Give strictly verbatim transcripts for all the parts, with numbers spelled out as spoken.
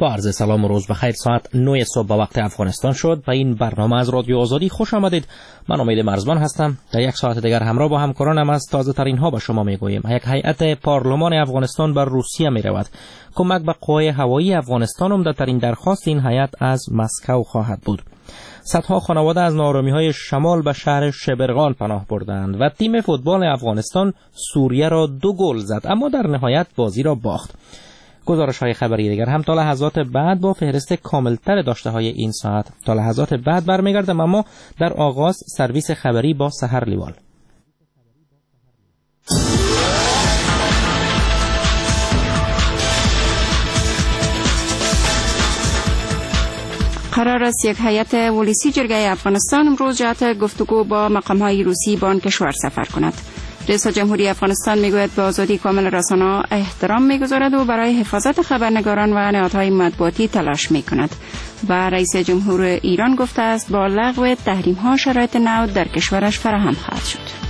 با عرض سلام و روز بخیر. ساعت نه صبح به وقت افغانستان شد و این برنامه از رادیو آزادی. خوش آمدید. من امید مرزبان هستم. در یک ساعت دیگر همراه با همکارانم از تازه ترین ها به شما میگوییم. یک هیئت پارلمان افغانستان بر روسیه می رود. کمک به قوای هوایی افغانستان عمده ترین درخواست این هیئت از مسکو خواهد بود. صدها خانواده از ناآرامی‌های شمال به شهر شبرغان پناه بردند و تیم فوتبال افغانستان سوریه را دو گل زد، اما در نهایت بازی را باخت. گزارش‌های خبری دیگر هم تا لحظات بعد با فهرست کاملتر داشته های این ساعت. تا لحظات بعد برمیگردم، اما در آغاز سرویس خبری با سحر لیوال. قرار است یک هیئت ولسی جرگه افغانستان امروز جهت گفتگو با مقام‌های روسی با آن کشور سفر کند. رئیس جمهوری افغانستان میگوید به آزادی کامل رسانه‌ها احترام میگذارد و برای حفاظت خبرنگاران و نهادهای مطبوعاتی تلاش میکند. و رئیس جمهور ایران گفته است با لغو تحریم‌ها شرایط نو در کشورش فراهم خواهد شد.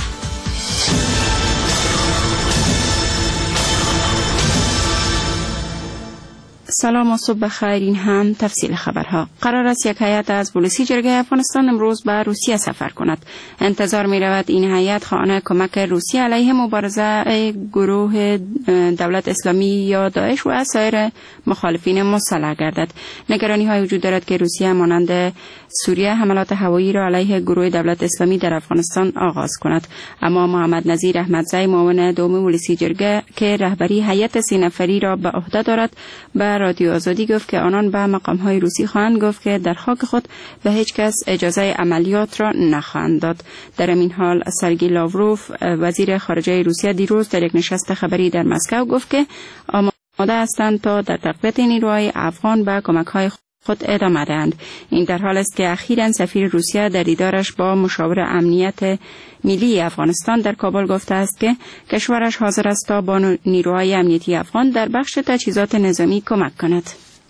سلام و صبح بخیر. این هم تفصیل خبرها. قرار است یک هیئت از ولسی جرگه افغانستان امروز به روسیه سفر کند. انتظار می رود این هیئت خواهان کمک روسیه علیه مبارزه گروه دولت اسلامی یا داعش و سایر مخالفین مسلح گردد. نگرانی های وجود دارد که روسیه مانند سوریه حملات هوایی را علیه گروه دولت اسلامی در افغانستان آغاز کند. اما محمد نظیر احمدزی معاون دوم ولسی جرگه که رهبری هیئت سه نفری را به عهده دارد به رادیو آزادی گفت که آنان به مقام‌های روسی خواهند گفت که در خاک خود به هیچ کس اجازه عملیات را نخواهند داد. در این حال سرگئی لاوروف وزیر خارجه روسیه دیروز در یک نشست خبری در مسکو گفت که آماده هستند تا در تقویت نیروهای افغان به کمک‌های خود ادامه دهند. این در حال است که اخیراً سفیر روسیه در دیدارش با مشاور امنیت ملی افغانستان در کابل گفته است که کشورش حاضر است تا با نیروهای امنیتی افغان در بخش تجهیزات نظامی کمک کند.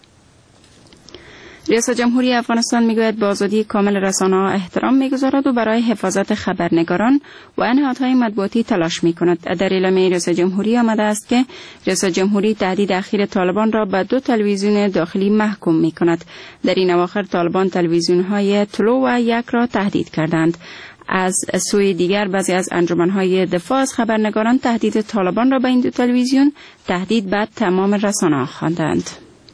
رئیس جمهوری افغانستان میگوید به آزادی کامل رسانه‌ها احترام میگذارد و برای حفاظت خبرنگاران و نهادهای مطبوعاتی تلاش میکند. در اعلامیه رئیس جمهوری آمده است که رئیس جمهوری تهدید اخیر طالبان را به دو تلویزیون داخلی محکوم میکند. در این اواخر طالبان تلویزیون‌های طلوع و یک را تهدید کردند. از سوی دیگر بعضی از انجمن‌های دفاع از خبرنگاران تهدید طالبان را به این دو تلویزیون تهدید به تمام رسانه‌ها خواندند.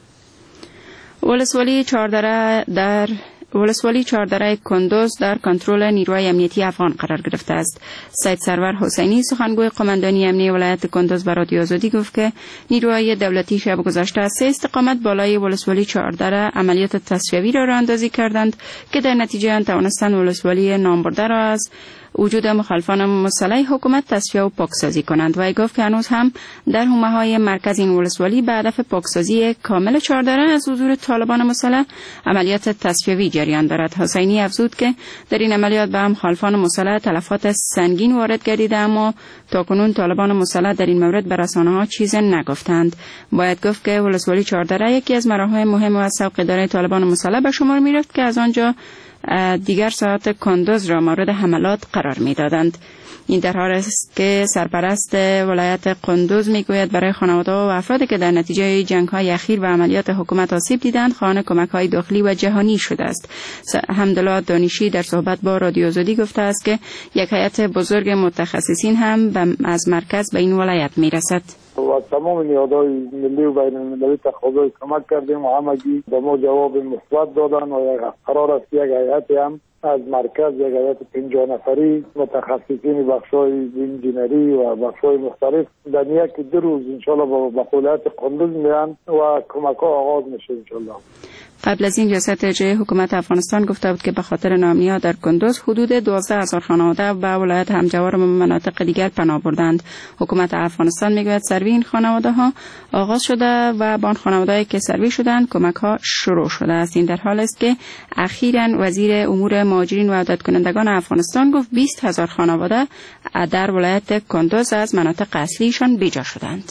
ولسوالی چهاردره در ولسوالی چهاردره کندوز در کنترل نیروهای امنیتی افغان قرار گرفته است. سید سرور حسینی سخنگوی قماندانی امنیتی ولایت کندوز به رادیو آزادی گفت که نیروهای دولتی شب گذشته از سه استقامت بالای ولسوالی چهاردره عملیات تصفیوی را راه اندازی کردند که در نتیجه آن توانستند ولسوالی نامبرده را از وجود مخالفان مسلح حکومت تصفیه و پاکسازی کنند. و گفت که هنوز هم در حومه‌های مرکز این ولسوالی به هدف پاکسازی کامل چهاردره از حضور طالبان مسلح عملیات تصفیوی جریان دارد. حسینی افزود که در این عملیات به مخالفان مسلح تلفات سنگین وارد گردیده، اما تاکنون طالبان مسلح در این مورد به رسانه‌ها چیزی نگفتند. باید گفت که ولسوالی چهاردره یکی از مراحل مهم و سوق اداره طالبان مسلح به شمار می‌رفت که از آنجا دیگر ساعت کندوز را مورد حملات قرار می‌دادند. این در حال است که سرپرست ولایت کندوز میگوید برای خانواده‌ها و افرادی که در نتیجه جنگ‌های اخیر و عملیات حکومت آسیب دیدند خواهان کمک‌های داخلی و جهانی شده است. حمدالله دانشی در صحبت با رادیو آزادی گفته است که یک هیئت بزرگ متخصصین هم از مرکز به این ولایت میرسد. و تمام نهادهای ملی و بین المللی تقاضای کمک کردیم و همگی به ما جواب مثبت دادن و یک قرار است یک هیئتی هم از مرکز یک هیئت پنجاه نفری متخصصین بخش‌های انجینری و بخش‌های مختلف در یک دو روز انشالله به ولایت کندوز میان و کمک‌ها آغاز میشه انشالله. قبل از این ریاست اجرایی حکومت افغانستان گفته بود که به خاطر ناامنی‌ها در کندوز حدود دوازده هزار خانواده به ولایت همجوار و مناطق دیگر پناه بردند. حکومت افغانستان میگوید سروی این خانواده‌ها آغاز شده و با آن خانواده‌ای که سروی شدند کمک‌ها شروع شده است. این در حال است که اخیراً وزیر امور مهاجرین و عودت کنندگان افغانستان گفت بیست هزار خانواده در ولایت کندوز از مناطق اصلیشان بیجا شدند.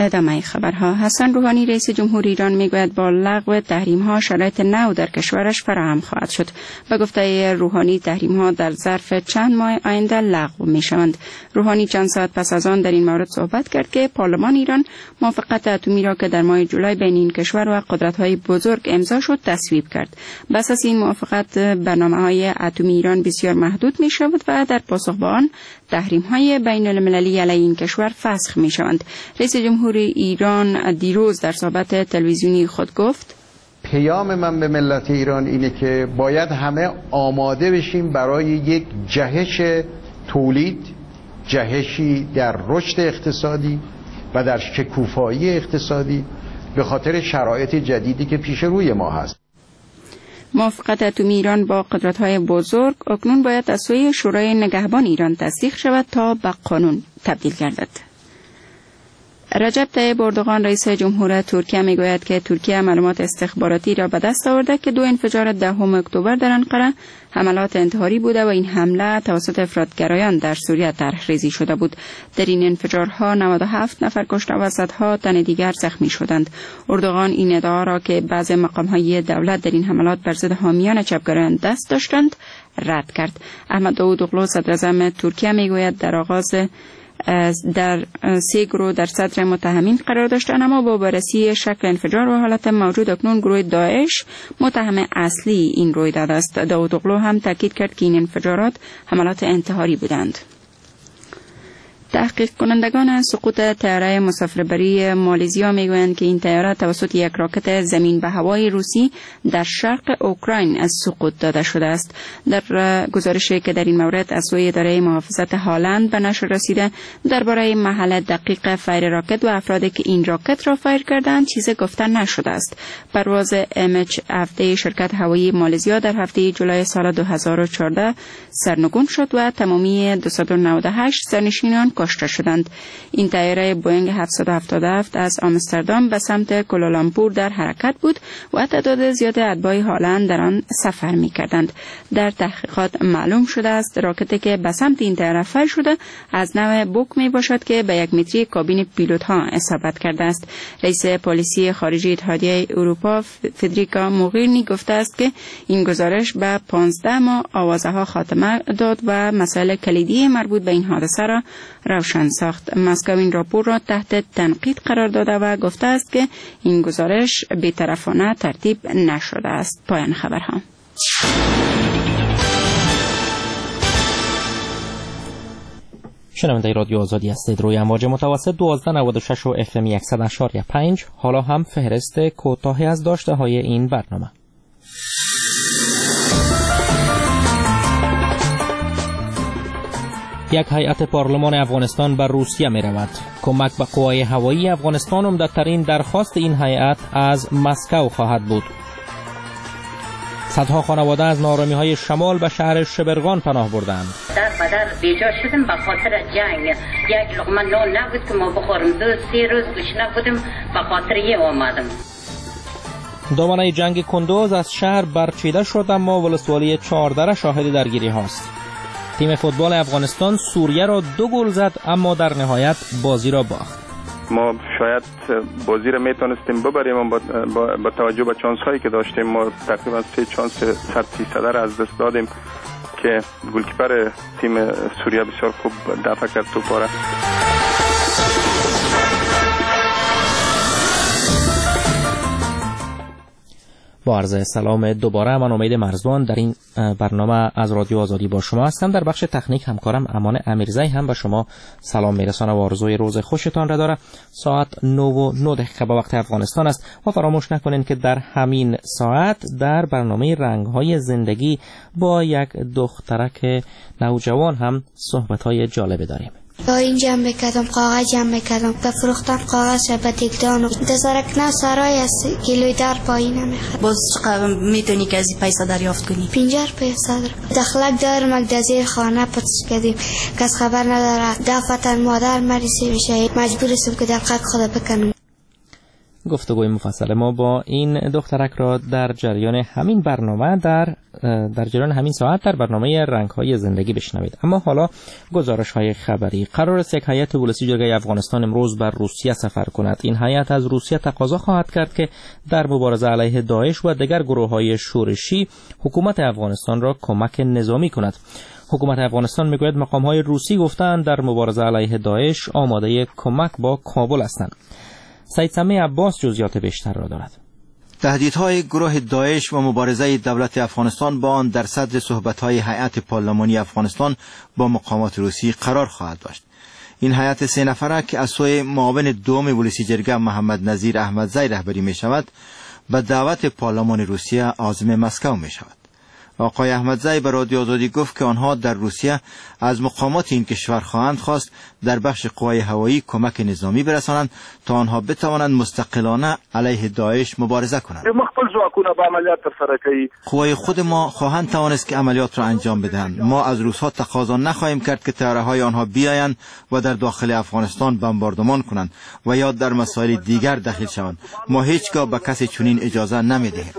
ادامه خبرها. حسن روحانی رئیس جمهور ایران میگوید با لغو تحریم ها شرایط نو در کشورش فراهم خواهد شد. به گفته روحانی تحریم ها در ظرف چند ماه آینده لغو می شوند. روحانی چند ساعت پس از آن در این مورد صحبت کرد که پارلمان ایران موافقت اتمی را که در ماه جولای بین این کشور و قدرت های بزرگ امضا شد تصویب کرد. بر اساس این موافقت برنامه‌های اتمی ایران بسیار محدود می شود و در پاسخ به آن تحریم های بین المللی علیه این کشور فسخ می شوند. رئیس جمهور ایران دیروز در صحبت تلویزیونی خود گفت: پیام من به ملت ایران اینه که باید همه آماده بشیم برای یک جهش تولید، جهشی در رشد اقتصادی و در شکوفایی اقتصادی به خاطر شرایط جدیدی که پیش روی ما هست. موافقت اتمی ایران با قدرت‌های بزرگ اکنون باید از سوی شورای نگهبان ایران تصدیق شود تا به قانون تبدیل گردد. رجب طیب اردوغان رئیس جمهور ترکیه میگوید که ترکیه معلومات استخباراتی را به دست آورده که دو انفجار دهم اکتبر در انقره حملات انتحاری بوده و این حمله توسط افراطگرایان در سوریه طرحریزی شده بود. در این انفجارها نود و هفت نفر کشته و صدها تن دیگر زخمی شدند. اردوغان این ادعا را که بعضی مقام‌های دولت در این حملات بر ضد حامیان چپگرایان دست داشتند رد کرد. احمد داوودوغلو صدر اعظم ترکیه میگوید در آغاز در سه گروه در صدر متهمین قرار داشتند، اما با بررسی شکل انفجار و حالت موجود اکنون گروه داعش متهم اصلی این رویداد است. داوودوغلو هم تاکید کرد که این انفجارات حملات انتحاری بودند. تحقیق کنندگان سقوط طیاره مسافربری مالزیا میگویند که این طیاره توسط یک راکت زمین به هوای روسی در شرق اوکراین از سقوط داده شده است. در گزارشی که در این مورد از سوی اداره محافظت هالند به نشر رسیده درباره محل دقیق فیر راکت و افرادی که این راکت را فیر کردند چیزی گفته نشده است. پرواز ام اچ هفده شرکت هوایی مالزیا در هفته جولای سال دو هزار و چهارده سرنگون شد و تمامی دویست و نود و هشت سرنشینان کشته شدند. این طیاره بوئینگ هفتصد و هفتاد و هفت از آمستردام به سمت کوالالامپور در حرکت بود و تعداد زیاد اتباع هالند در آن سفر می‌کردند. در تحقیقات معلوم شده است راکتی که به سمت این طیاره فیر شده از نوع بوک می باشد که به یک متری کابین پیلوت ها اصابت کرده است. رئیس پلیسی خارجی اتحادیه اروپا فدریکا موغیرنی گفته است که این گزارش به پانزده ماه آوازه ها خاتمه داد و مسائل کلیدی مربوط به این حادثه را روشن ساخت. مسکو این راپور را تحت تنقید قرار داده و گفته است که این گزارش بی‌طرفانه ترتیب نشده است. پایان خبرها. شنونده رادیو آزادی هستید. روی امواج متوسط دوازده نود و شش و اف ام صد اشاری پنج. حالا هم فهرست کوتاهی از داشته های این برنامه. یک هیئت پارلمان افغانستان بر روسیه می رود. کمک به قوای هوایی افغانستان عمده‌ترین درخواست این هیئت از مسکو خواهد بود. صدها خانواده از نارامی‌های شمال به شهر شبرغان پناه بردند. در بدر بیجا شدم به خاطر جنگ. یک لقمه نان نبود که ما بخورم. دو سه روز گشنه بودم به خاطر یه آمدم. دامنه جنگ کندوز از شهر برچیده شد اما ولسوالی چهارده شاهد درگیری هاست. تیم فوتبال افغانستان سوریه را دو گل زد اما در نهایت بازی را باخت. ما شاید بازی را میتونستیم ببریم اما با, با, با توجه به چانس هایی که داشتیم ما تقریبا سه چانس صد فیصد را از دست دادیم که گلکیپر تیم سوریه بسیار خوب دفع کرد توپ را. با عرض سلام دوباره، من امید مرزبان در این برنامه از رادیو آزادی با شما هستم. در بخش تکنیک همکارم امان امیرزی هم به شما سلام میرسانه و آرزوی روز خوشتان را داره. ساعت نه و نه دقیقه به وقت افغانستان است و فراموش نکنین که در همین ساعت در برنامه رنگ‌های زندگی با یک دخترک نوجوان هم صحبت‌های جالب داریم. با این جمع کردم کاغذ جمع کردم به فروختن کاغذ به تکدان دزارکنه سرای است کیلوی در پایین نمیخواد. باز میتونی که از این پیسه دریافت کنی؟ پنجاه پیسه دخلک دارم یک دزیر خانه پتس کردیم کس خبر نداره دفتن مادر مریسی بشه مجبور هستم که دقیق خدا بکنم. گفتگوی مفصل ما با این دخترک را در جریان همین برنامه در در جریان همین ساعت در برنامه رنگ‌های زندگی بشنوید. اما حالا گزارش‌های خبری. قرار است یک هیئت ولسی جرگه افغانستان امروز بر روسیه سفر کند. این هیئت از روسیه تقاضا خواهد کرد که در مبارزه علیه داعش و دیگر گروه‌های شورشی حکومت افغانستان را کمک نظامی کند. حکومت افغانستان میگوید مقام‌های روسی گفتند در مبارزه علیه داعش آماده کمک با کابل هستند. سید سمی عباس جزئیات بیشتر را دارد. تهدیدهای گروه داعش و مبارزه دولت افغانستان با آن در صدر صحبت‌های هیئت پارلمانی افغانستان با مقامات روسی قرار خواهد داشت. این هیئت سه نفره که از سوی معاون دوم ولسی جرگه محمد نظیر احمدزی رهبری می شود به دعوت پارلمان روسیه عازم مسکو می شود. آقای احمدزی به رادیو آزادی گفت که آنها در روسیه از مقامات این کشور خواهند خواست در بخش قوای هوایی کمک نظامی برسانند تا آنها بتوانند مستقلانه علیه داعش مبارزه کنند. قوای خود ما خواهند توانست که عملیات را انجام بدهند. ما از روس‌ها تقاضا نخواهیم کرد که طیاره‌های آنها بیایند و در داخل افغانستان بمباردمان کنند و یا در مسائل دیگر دخیل شوند. ما هیچگاه به کسی چنین اجازه نمی‌دهیم.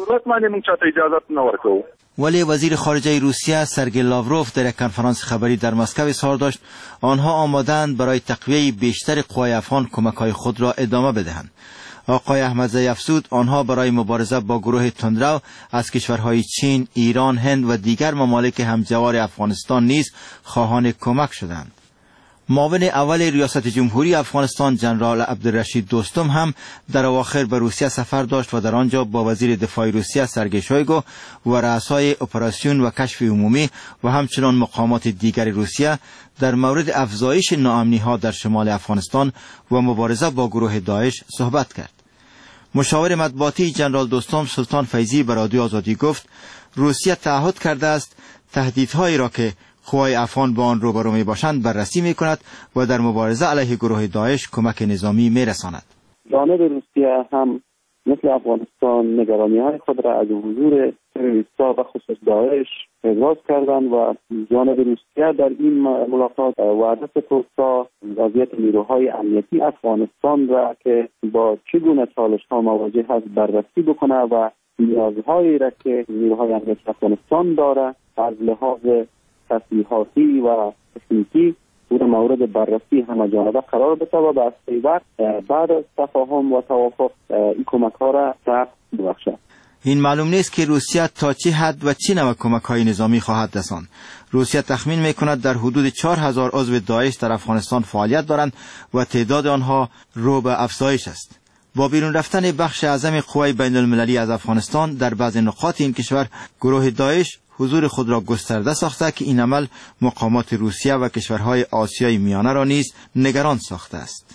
ولی وزیر خارجه روسیه سرگئی لاوروف در یک کنفرانس خبری در مسکو اظهار داشت آنها آماده‌اند برای تقویه بیشتر قوای افغان کمک‌های خود را ادامه بدهند. آقای احمدزی افزود آنها برای مبارزه با گروه تندرو از کشورهای چین، ایران، هند و دیگر ممالک همجوار افغانستان نیز خواهان کمک شدند. معاون اول ریاست جمهوری افغانستان جنرال عبدالرشید دوستم هم در اواخر به روسیه سفر داشت و در آنجا با وزیر دفاع روسیه سرگئی شویگو و رؤسای اپراسیون و کشف عمومی و همچنان مقامات دیگر روسیه در مورد افزایش ناامنی‌ها در شمال افغانستان و مبارزه با گروه داعش صحبت کرد. مشاور مطبوعاتی جنرال دوستم سلطان فیضی به رادیو آزادی گفت روسیه تعهد کرده است تهدیدهایی را که قوای افغان با آن روبرو می باشند بررسی می کند و در مبارزه علیه گروه داعش کمک نظامی می رساند. جانب روسیه هم مثل افغانستان نگرانی های خود را از حضور تروریست‌ها و خصوص داعش ابراز کردند و جانب روسیه در این ملاقات وعده ستود تا وضعیت نیروهای امنیتی افغانستان را که با چگونه چالش‌ها مواجه است بررسی بکنه و نیازهایی را که نیروهای امنیتی افغانستان داره از لحاظ تسلیحاتی و تکنیکی او مورد بررسی همه جانبه قرار بده و به اصلی وقت بعد از تفاهم و توافق این کمک ها را سخت ببخشد. این معلوم نیست که روسیه تا چه حد و چه نوع کمک های نظامی خواهد رساند. روسیه تخمین می کند در حدود چهار هزار عضو داعش در افغانستان فعالیت دارند و تعداد آنها رو به افزایش است. با بیرون رفتن بخش اعظم قوای بین المللی از افغانستان در بعض نقاط این کشور گروه داعش حضور خود را گسترده ساخته که این عمل مقامات روسیه و کشورهای آسیای میانه را نیز نگران ساخته است.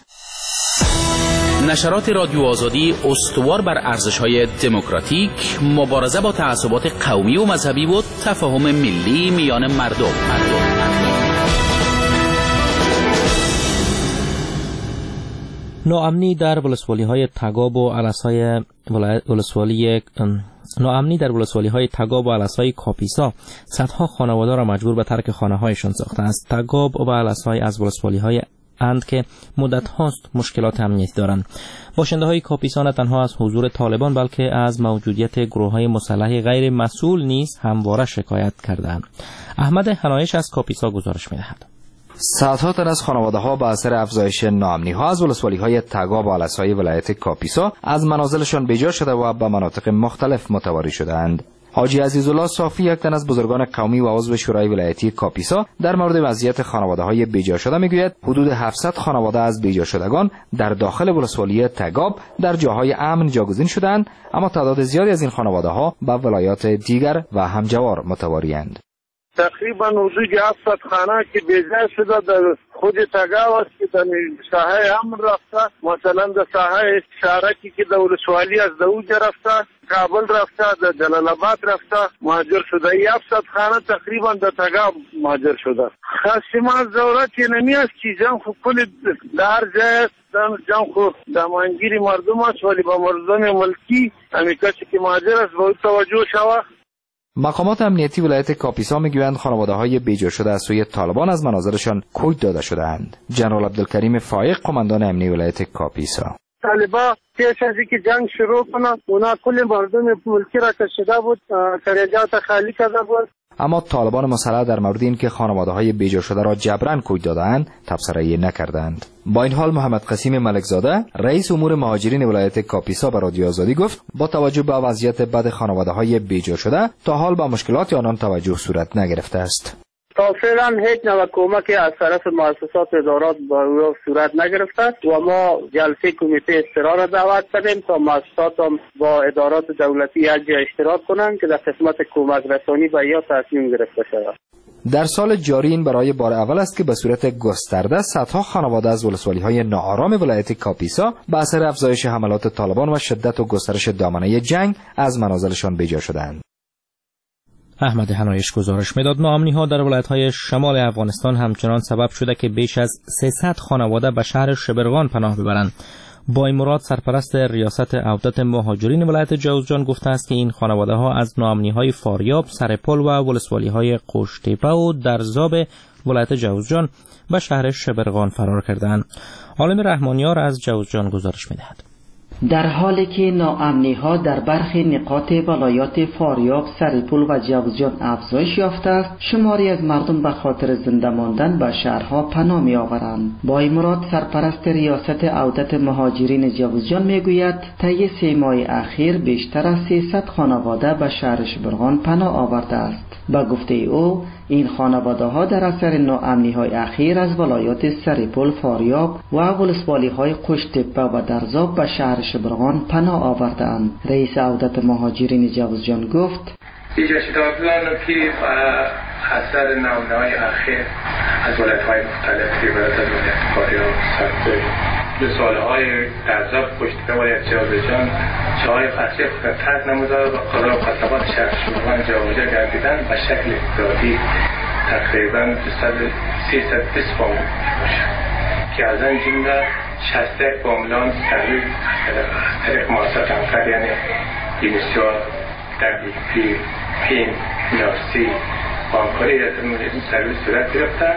نشرات رادیو آزادی استوار بر ارزش‌های دموکراتیک، مبارزه با تعصبات قومی و مذهبی و تفاهم ملی میان مردم. مردم. ناامنی در ولسوالی‌های تگاب و علس‌های ولسوالی ناامنی در ولسوالی‌های تگاب و علس‌های کاپیسا صدها خانواده را مجبور به ترک خانه‌هایشان ساخته است. تگاب و علس‌های از ولسوالی‌های اند که مدت هاست مشکلات امنیتی دارند. باشنده‌های کاپیسا نه تنها از حضور طالبان بلکه از موجودیت گروه‌های مسلح غیر مسئول نیز همواره شکایت کردند. احمد حنایش از کاپیسا گزارش می‌دهد. صدها تن از خانواده‌ها به اثر افزایش ناامنی‌ها از ولسوالی‌های تگاب و علس‌های ولایت کاپیسا از منازلشان بیجا شده و به مناطق مختلف متواری شدند. حاجی عزیزالله صافی یک تن از بزرگان قومی و عضو شورای ولایتی کاپیسا در مورد وضعیت خانواده‌های بیجا شده میگوید حدود هفتصد خانواده از بیجا شدگان در داخل ولسوالی تگاب در جاهای امن جاگزین شدند، اما تعداد زیادی از این خانواده‌ها به ولایات دیگر و همجوار متواری‌اند. تقریبا حدود هفتصد خانه که بیجا شده در خود تگاو است که در ساحه امن رفته، مثلا در ساحه شارکی که در ولسوالی از دوجه رفته، کابل رفته، در جلال آباد رفته مهاجر شده. هفتصد خانه تقریبا در تگاو مهاجر شده. خاصیمان ضرورت یه نمی است که جمع خو کل در جای است، جمع خو دمانگیری مردم است، ولی با مردم ملکی همی کسی که مهاجر است باید توجه شود. مقامات امنیتی ولایت کاپیسا میگویند خانواده‌های بیجا شده از سوی طالبان از منازلشان کوچ داده شده‌اند. جنرال عبدالکریم فایق قماندان امنیتی ولایت کاپیسا: طالبا پیش از اینکه جنگ شروع کنه اونا کل مردم ملکی را کشیده بود، خریجات خالی کرده بود. اما طالبان مسلح در مورد اینکه خانواده‌های بیجا شده را جبران کوچ دادند تبصره نکردند. با این حال محمد قسیم ملکزاده رئیس امور مهاجرین ولایت کاپیسا به رادیو آزادی گفت با توجه به وضعیت بد خانواده‌های بیجا شده تا حال به مشکلات آنان توجه صورت نگرفته است. تا فعلا هیچ نوع کمکی از طرف مؤسسات ادارات با او صورت نگرفته و ما جلسه کمیته استرا را دعوت کردیم تا مؤسسات هم با ادارات دولتی یک جا اشتراک کنند که در قسمت کمک رسانی به یا تصمیم گرفته شود. در سال جاری این برای بار اول است که به صورت گسترده صدها خانواده از ولسوالی‌های ناآرام ولایت کاپیسا به اثر افزایش حملات طالبان و شدت و گسترش دامنه جنگ از منازلشان بیجا شدند. احمد حنایش گزارش میداد ناامنی‌ها در ولایت‌های شمال افغانستان همچنان سبب شده که بیش از سیصد خانواده به شهر شبرغان پناه ببرند. با این مراد سرپرست ریاست عودت مهاجرین ولایت جوزجان گفته است که این خانواده‌ها از ناامنی‌های فاریاب، سرپل و ولسوالی‌های قوشتیپه و درزاب ولایت جوزجان به شهر شبرغان فرار کردند. عالم رحمانیار از جوزجان گزارش می‌دهد. در حالی که ناامنی‌ها در برخی نقاط ولایات فاریاب، سرپل و جوزجان افزایش یافته است، شماری از مردم به خاطر زنده ماندن به شهرها پناه می‌آورند. با این مراد سرپرست ریاست عودت مهاجرین جوزجان می‌گوید طی سه ماه اخیر بیشتر از سیصد خانواده به شهر شبرغان پناه آورده است. با گفته او این خانواده‌ها در اثر ناامنی‌های اخیر از ولایات سرپل، فاریاب و ولسوالی‌های قوشتیپه و درزاب به شهر شبرغان پناه آوردند. رئیس عودت مهاجرین جوزجان گفت: بیجا شدگان که اثر ناامنی‌های اخیر از ولایت‌های مختلف ولایت فاریاب، سرپل، ولسوالی‌های درزاب، قوشتیپه و جوزجان جای فصلی فرد نموده و قرار خطابات شهر شبرغان جابجا گردیدن به شکل افرادی تقریبا سیصد و بیست فامیل باشد که از این جمله شصت و یک فامیلان سرویس از طریق مؤسسات همکار یعنی یونیسیو، دبلیو پی، پین، نارسی با همکاری ریاست مدیریت سرویس صورت گرفتن.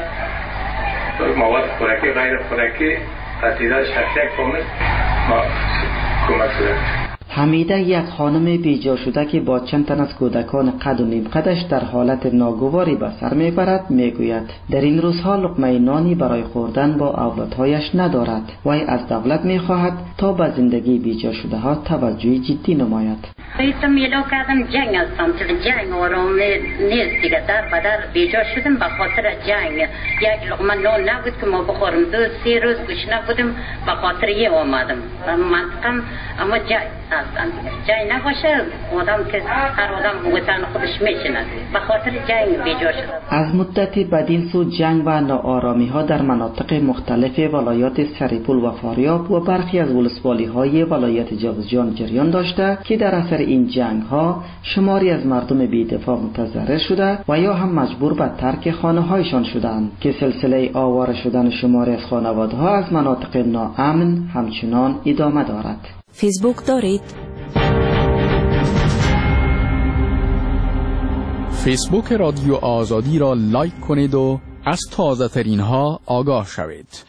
مواد خوراکی غیر خوراکی و تعداد شصت و یک فامیل ما کمک صورت. حمیده یک خانم بیجا شده که با چند تن از کودکان قد و نیم قدش در حالت ناگواری به سر میبرد میگوید در این روزها لقمه نانی برای خوردن با اولادهایش ندارد. وی از دولت میخواهد تا به زندگی بیجا شده ها توجه جدی نماید. ایتم میلا کردم جنگ هستم که جنگ آرام نیست دیگه، در بدر بیجا شدم به خاطر جنگ. یک لقمه نان نبود که ما بخورم، دو سه روز گشنه بودم به خاطر یه آمدم منطقم. اما جنگ جنگ نباشه آدم که هر آدم وطن خودش میشنه، به خاطر جنگ بیجا شده. از مدت بدین سو جنگ و ناآرامی ها در مناطق مختلف ولایات سرپل و فاریاب و برخی از ولسوالی های ولایت جوزجان جریان داشته که در اثر این جنگ ها شماری از مردم بی‌دفاع متضرر شده و یا هم مجبور به ترک خانه هایشان شدند که سلسله آواره شدن شماری از خانواده ها از مناطق ناامن همچنان ادامه دارد. فیسبوک دارید؟ فیسبوک رادیو آزادی را لایک کنید و از تازه ترین ها آگاه شوید.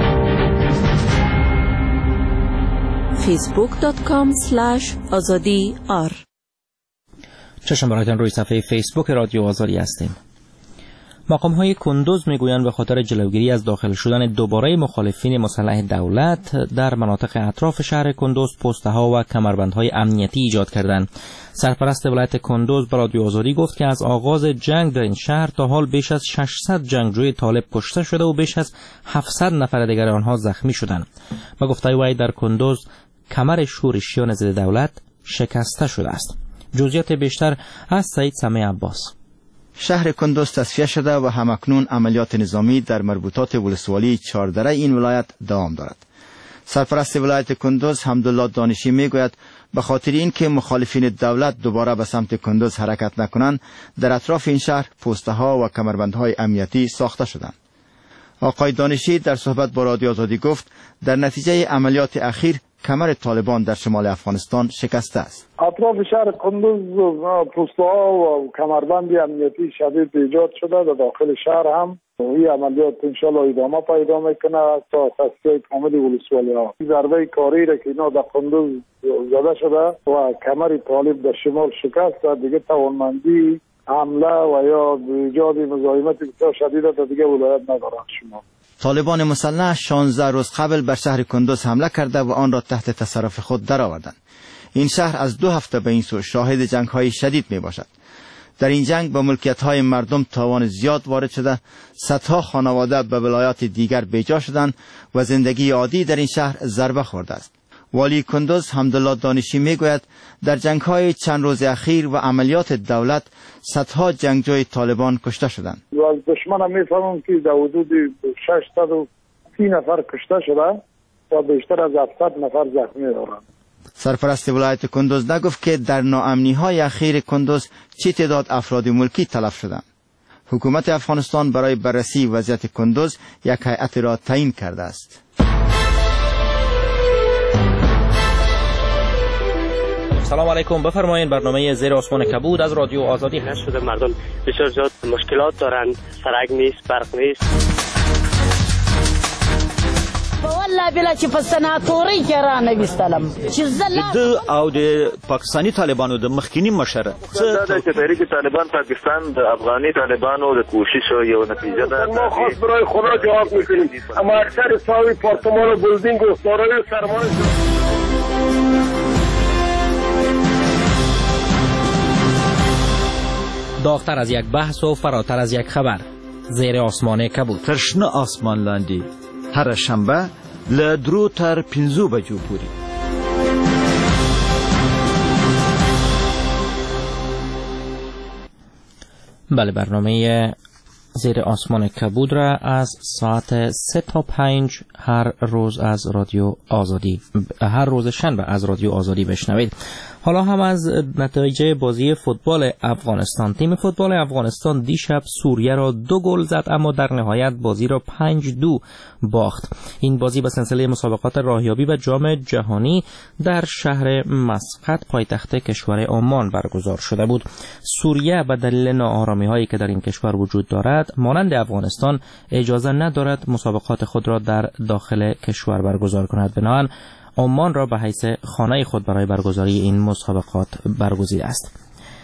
فیسبوک دات کام اسلش آزادی آر. چشم برایتان روی صفحه فیسبوک رادیو آزادی هستیم. مقام های کندوز میگویند به خاطر جلوگیری از داخل شدن دوباره مخالفین مسلح دولت در مناطق اطراف شهر کندوز پسته ها و کمربندهای امنیتی ایجاد کردند. سرپرست ولایت کندوز به رادیو آزادی گفت که از آغاز جنگ در این شهر تا حال بیش از ششصد جنگجوی طالب کشته شده و بیش از هفتصد نفر دیگر آنها زخمی شدند. با گفته وی در کندوز کمر شورشیان ضد دولت شکسته شده است. جزئیات بیشتر از سعید سمیع عباس. شهر کندوز تصفیه شده و همکنون عملیات نظامی در مربوطات ولسوالی چهاردره این ولایت دوام دارد. سرپرست ولایت کندوز حمدالله دانشی میگوید به خاطر اینکه مخالفین دولت دوباره به سمت کندوز حرکت نکنند در اطراف این شهر پوسته ها و کمربندهای امنیتی ساخته شدند. آقای دانشی در صحبت با رادیو آزادی گفت در نتیجه عملیات اخیر کمر طالبان در شمال افغانستان شکسته است. اطراف شهر کندوز پوسته ها و کمربند امنیتی شدید ایجاد شده. در داخل شهر هم این عملیات انشالله ادامه پیدا میکنه تا تصفیه کامل ولسوالی ها. ضربه کاری را که اینا در قندوز زده شده و کمر طالب در شمال شکست و دیگه توانمندی حمله و یا ایجاد مزاحمت بسیار شدید در دیگه ولایت ندارند. شما طالبان مسلح شانزده روز قبل بر شهر کندوز حمله کرده و آن را تحت تصرف خود درآوردند. این شهر از دو هفته به این سو شاهد جنگ‌های شدید می باشد. در این جنگ با ملکیت‌های مردم تاوان زیاد وارد شده، صدها خانواده به ولایات دیگر بیجا شدند و زندگی عادی در این شهر ضربه خورده است. والی کندوز حمدالله دانشی میگوید در جنگ‌های چند روز اخیر و عملیات دولت صدها جنگجوی طالبان کشته شدند. و از دشمن میفهمم که در حدود ششصد و سی نفر کشته شده و بیشتر از هفتصد نفر زخمی دارند. سرپرست ولایت کندوز نگفت که در ناامنی‌های اخیر کندوز چه تعداد افراد ملکی تلف شدند. حکومت افغانستان برای بررسی وضعیت کندوز یک هیئت را تعیین کرده است. سلام علیکم، بفرمایید. برنامه زیر آسمان کبود از رادیو آزادی هست. شده مردم بسیار زیاد مشکلات دارند، سرک نیست، برق نیست. والله بلا چې په سناتوري کې را نویستلم چې زله د او د پاکستانی طالبانو د مخکینی مشر څه د تحریک طالبان پاکستان د افغاني طالبانو د کوشش یو نتیجه ده. ما خاص برای خدا جواب میکنیم، اما اکثر ساوی پارتمان و بلدینگ و دارای سرمایه داغتر از یک بحث و فراتر از یک خبر. زیر آسمان کبود. ترشنه آسمان لاندی هر شنبه له درو تر پنځو بجو پورې. بله، برنامه زیر آسمان کبود را از ساعت سه تا پنج هر روز از رادیو آزادی هر روز شنبه از رادیو آزادی بشنوید. حالا هم از نتایج بازی فوتبال افغانستان. تیم فوتبال افغانستان دیشب سوریه را دو گل زد، اما در نهایت بازی را پنج دو باخت. این بازی به سلسله مسابقات راهیابی و جام جهانی در شهر مسقط پایتخت کشور عمان برگزار شده بود. سوریه به دلیل ناآرامی هایی که در این کشور وجود دارد، مانند افغانستان اجازه ندارد مسابقات خود را در داخل کشور برگزار کند. بنابراین عمان را به حیث خانه خود برای برگزاری این مسابقات برگزیده است.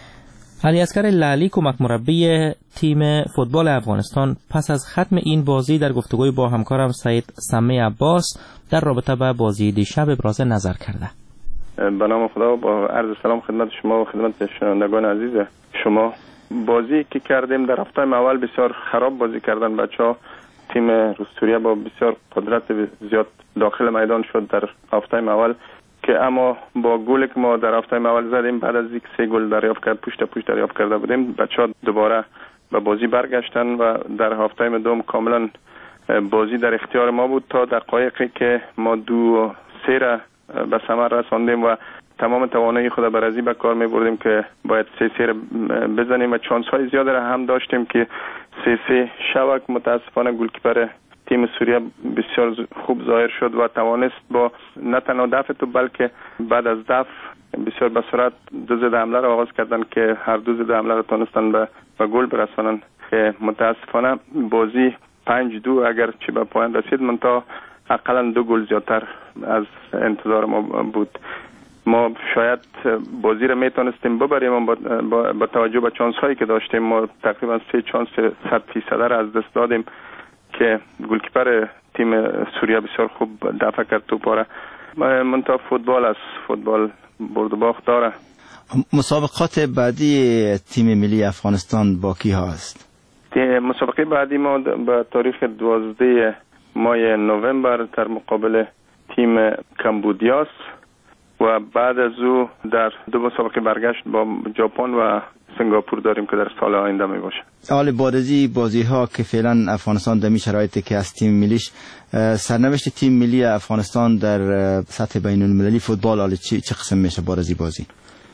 علی اصغر لعلی کمک مربی تیم فوتبال افغانستان پس از ختم این بازی در گفتگوی با همکارم سید سمی عباس در رابطه با بازی دیشب ابراز نظر کرده. به نام خدا، با عرض سلام خدمت شما و خدمت شنوندگان عزیز شما. بازی که کردیم در هفته اول بسیار خراب بازی کردن بچه‌ها. تیم سوریه با بسیار قدرت زیاد داخل میدان شد در هفته اول، که اما با گلی که ما در هفته اول زدیم بعد از یک سه گل دریافت کرد پشت پشت دریافت کرده بودیم، بچه‌ها دوباره به بازی برگشتن و در هفته دوم کاملا بازی در اختیار ما بود تا دقایقی که ما دو سه را به ثمر رساندیم و تمام توانایی خود بر ازی به کار می بردیم که باید سه سه بزنیم و چانس های زیاد را هم داشتیم که سه سه شوک. متاسفانه گلکیپر تیم سوریه بسیار خوب ظاهر شد و توانست با نه تنها دفع تو بلکه بعد از دفع بسیار به سرعت دو ضد حمله را آغاز کردند که هر دو ضد حمله را تونستن به به گل برسانند. متاسفانه بازی پنج دو اگر چه به پایان رسید، منتها حداقل دو گل زیادتر از انتظار ما بود. ما شاید بازی را میتونستیم ببریم با, با, با توجه به چانس هایی که داشتیم. ما تقریبا سه چانس صد فیصد را از دست دادیم که گلکیپر تیم سوریه بسیار خوب دفع کرد توپ را. منتها فوتبال است، فوتبال برد و باخت داره. مسابقات بعدی تیم ملی افغانستان با کی هست؟ مسابقه بعدی ما به تاریخ دوازده ماه نوامبر در مقابل تیم کمبودیا است و بعد از او در دو مسابقه برگشت با ژاپن و سنگاپور داریم که در سال آینده می باشه. حال بازی بازی ها که فعلا افغانستان در می شرایطی که از تیم ملیش، سرنوشت تیم ملی افغانستان در سطح بین المللی فوتبال حال چه چه قسم میشه بازی بازی؟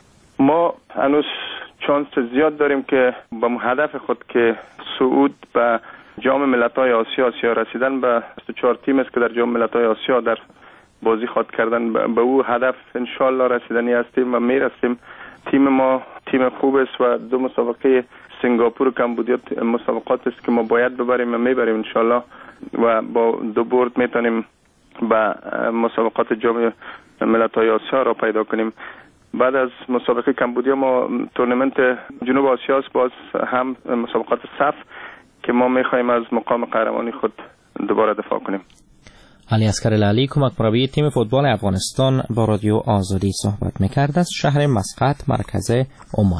ما هنوز چانس زیاد داریم که با هدف خود که صعود به جام ملت‌های آسیا آسیا رسیدن به چهار تیم است که در جام ملت‌های آسیا در بازی خواهد کردن، به او هدف انشالله رسیدنی هستیم و میرسیم. تیم ما تیم خوب است و دو مسابقه سنگاپور و کمبودیا مسابقات است که ما باید ببریم و میبریم انشالله و با دو برد میتونیم به مسابقات جام ملت‌های آسیا را پیدا کنیم. بعد از مسابقه کمبودیا ما تورنمنت جنوب آسیا است، باز هم مسابقات صف که ما میخوایم از مقام قهرمانی خود دوباره دفاع کنیم. علی اصغر لالی کمک مربی تیم فوتبال افغانستان با رادیو آزادی صحبت میکرد از شهر مسقط مرکز عمان.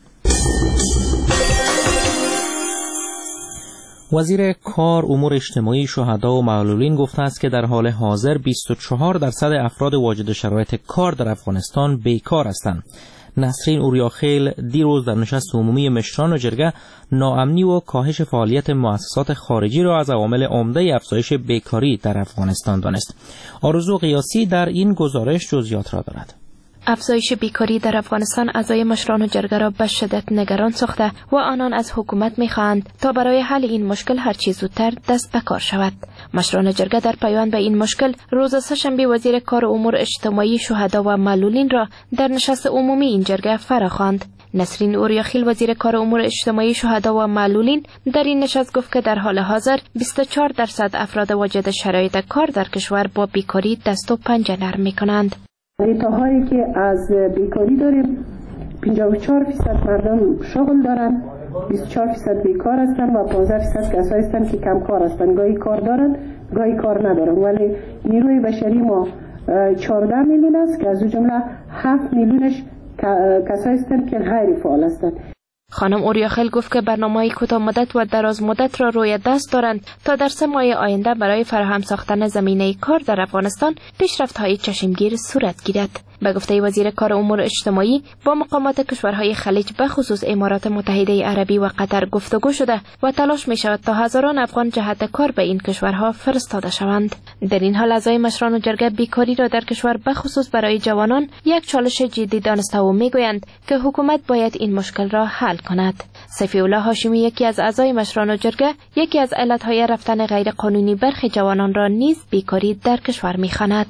وزیر کار، امور اجتماعی، شهدا و معلولین گفته است که در حال حاضر بیست و چهار درصد افراد واجد شرایط کار در افغانستان بیکار هستند. نسرین اوریاخیل دیروز در نشست عمومی مشران و جرگه ناامنی و کاهش فعالیت مؤسسات خارجی را از عوامل عمده افزایش بیکاری در افغانستان دانست. آرزو قیاسی در این گزارش جزئیات را دارد. افزایش بیکاری در افغانستان اعضای مشران و جرگه را به شدت نگران ساخته و آنان از حکومت می‌خواهند تا برای حل این مشکل هرچی زودتر دست به کار شود. مشران جرگه در پیوند به این مشکل روز سه‌شنبه وزیر کار و امور اجتماعی، شهدا و معلولین را در نشست عمومی این جرگه فراخواند. نسرین اوریاخیل وزیر کار و امور اجتماعی، شهدا و معلولین در این نشست گفت که در حال حاضر بیست و چهار درصد افراد واجد شرایط کار در کشور با بیکاری دست و پنجه نرم می‌کنند. دیتاهایی که از بیکاری داریم، پنجاه و چهار درصد مردم شغل دارن، بیست و چهار درصد بیکار هستن و پانزده درصد کسایی هستن که کم کار هستن، گاهی کار دارن گاهی کار ندارن. ولی نیروی بشری ما چهارده میلیون است که از جمله هفت میلیونش کسایی هستن که غیر فعال هستن. خانم اوریاخیل گفت که برنامه‌های کوتاه مدت و دراز مدت را روی دست دارند تا در سه ماه آینده برای فراهم ساختن زمینه کار در افغانستان پیشرفت‌های چشمگیر صورت گیرد. به گفته وزیر کار و امور اجتماعی، با مقامات کشورهای خلیج به خصوص امارات متحده عربی و قطر گفتگو شده و تلاش می شود تا هزاران افغان جهت کار به این کشورها فرستاده شوند. در این حال اعضای مشران و جرگه بیکاری را در کشور به خصوص برای جوانان یک چالش جدی دانسته و می گویند که حکومت باید این مشکل را حل کند. سیفی الله هاشمی، یکی از اعضای مشران و جرگه، یکی از علتهای رفتن غیر قانونی برخی جوانان را نیز بیکاری در کشور می خواند.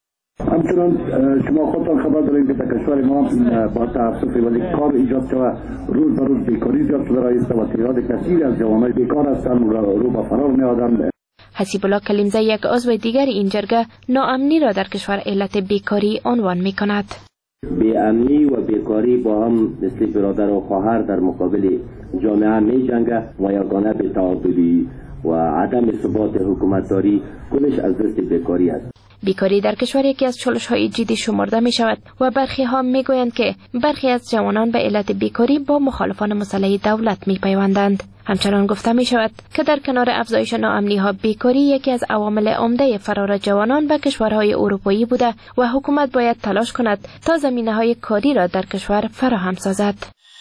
همچنان شما خودتان خبر دارید که در کشور ما با تاسف ولی کار ایجاد شده، روز به روز بیکاری زیاد شده رئیس و تعداد کثیری از جوانان بیکار هستند و رو به فرار می‌آیند. حسیب الله کلیمزه، یک عضو دیگر این جرگه، ناامنی را در کشور علت بیکاری عنوان می‌کند. بی‌امنی و بیکاری با هم مثل برادر و خواهر در مقابل جامعه می‌جنگند و یگانه بی‌تعادلی و عدم ثبات حکومتداری کلش از دست بیکاری است. بیکاری در کشور یکی از چالش‌های جدی شمرده می شود و برخی ها می گویند که برخی از جوانان به علت بیکاری با مخالفان مسلح دولت می پیوندند. همچنان گفته می شود که در کنار افزایش ناامنی ها، بیکاری یکی از عوامل عمده فرار جوانان به کشورهای اروپایی بوده و حکومت باید تلاش کند تا زمینه‌های کاری را در کشور فراهم سازد.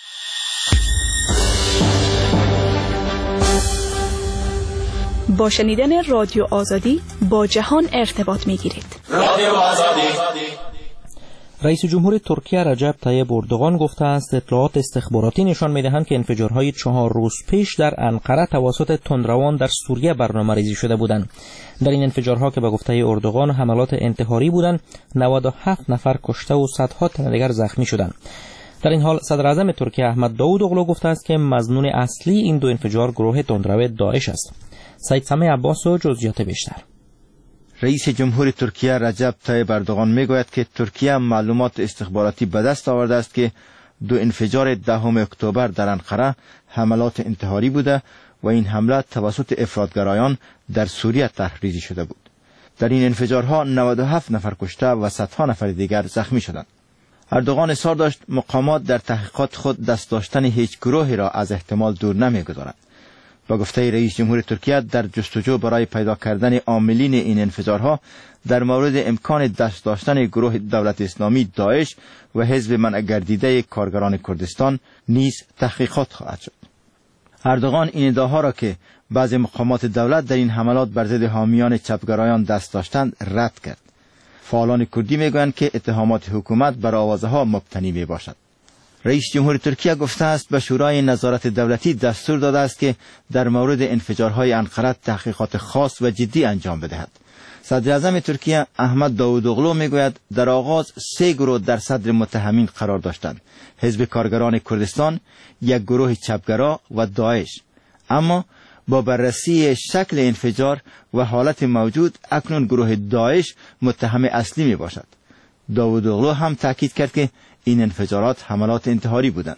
با شنیدن رادیو آزادی با جهان ارتباط می‌گیرید. رادیو آزادی. رئیس جمهور ترکیه رجب طیب اردوغان گفته است اطلاعات استخباراتی نشان می‌دهند که انفجارهای چهار روز پیش در انقره توسط تندروان در سوریه برنامه‌ریزی شده بودند. در این انفجارها که به گفته اردوغان حملات انتحاری بودند، نود و هفت نفر کشته و صدها تن دیگر زخمی شدند. در این حال صدر اعظم ترکیه احمد داوودوغلو گفته است که مظنون اصلی این دو انفجار گروه تندرو داعش است. سید سامع عباس و جزئیات بیشتر. رئیس جمهور ترکیه رجب طیب اردوغان میگوید که ترکیه معلومات استخباراتی به دست آورده است که دو انفجار دهم اکتبر در انقره حملات انتحاری بوده و این حمله توسط افراطگرایان در سوریه طرحریزی شده بود. در این انفجارها نود و هفت نفر کشته و صدها نفر دیگر زخمی شدند. اردوغان اصرار داشت مقامات در تحقیقات خود دست داشتن هیچ گروهی را از احتمال دور نمیگذارند. با گفته رئیس جمهور ترکیه، در جستجو برای پیدا کردن عاملین این انفجارها در مورد امکان دست داشتن گروه دولت اسلامی داعش و حزب منع گردیده کارگران کردستان نیز تحقیقات خواهد شد. اردوغان این ادعاها را که بعضی مقامات دولت در این حملات بر ضد حامیان چپگرایان دست داشتند رد کرد. فعالان کردی میگویند که اتهامات حکومت بر آوازها مبتنی می باشد. رئیس جمهور ترکیه گفته است به شورای نظارت دولتی دستور داده است که در مورد انفجارهای انقره تحقیقات خاص و جدی انجام بدهد. صدر اعظم ترکیه احمد داوودوغلو میگوید در آغاز سه گروه در صدر متهمین قرار داشتند: حزب کارگران کردستان، یک گروه چپگرا و داعش. اما با بررسی شکل انفجار و حالت موجود اکنون گروه داعش متهم اصلی می باشد. داوودوغلو هم تاکید کرد که این انفجارات حملات انتحاری بودند.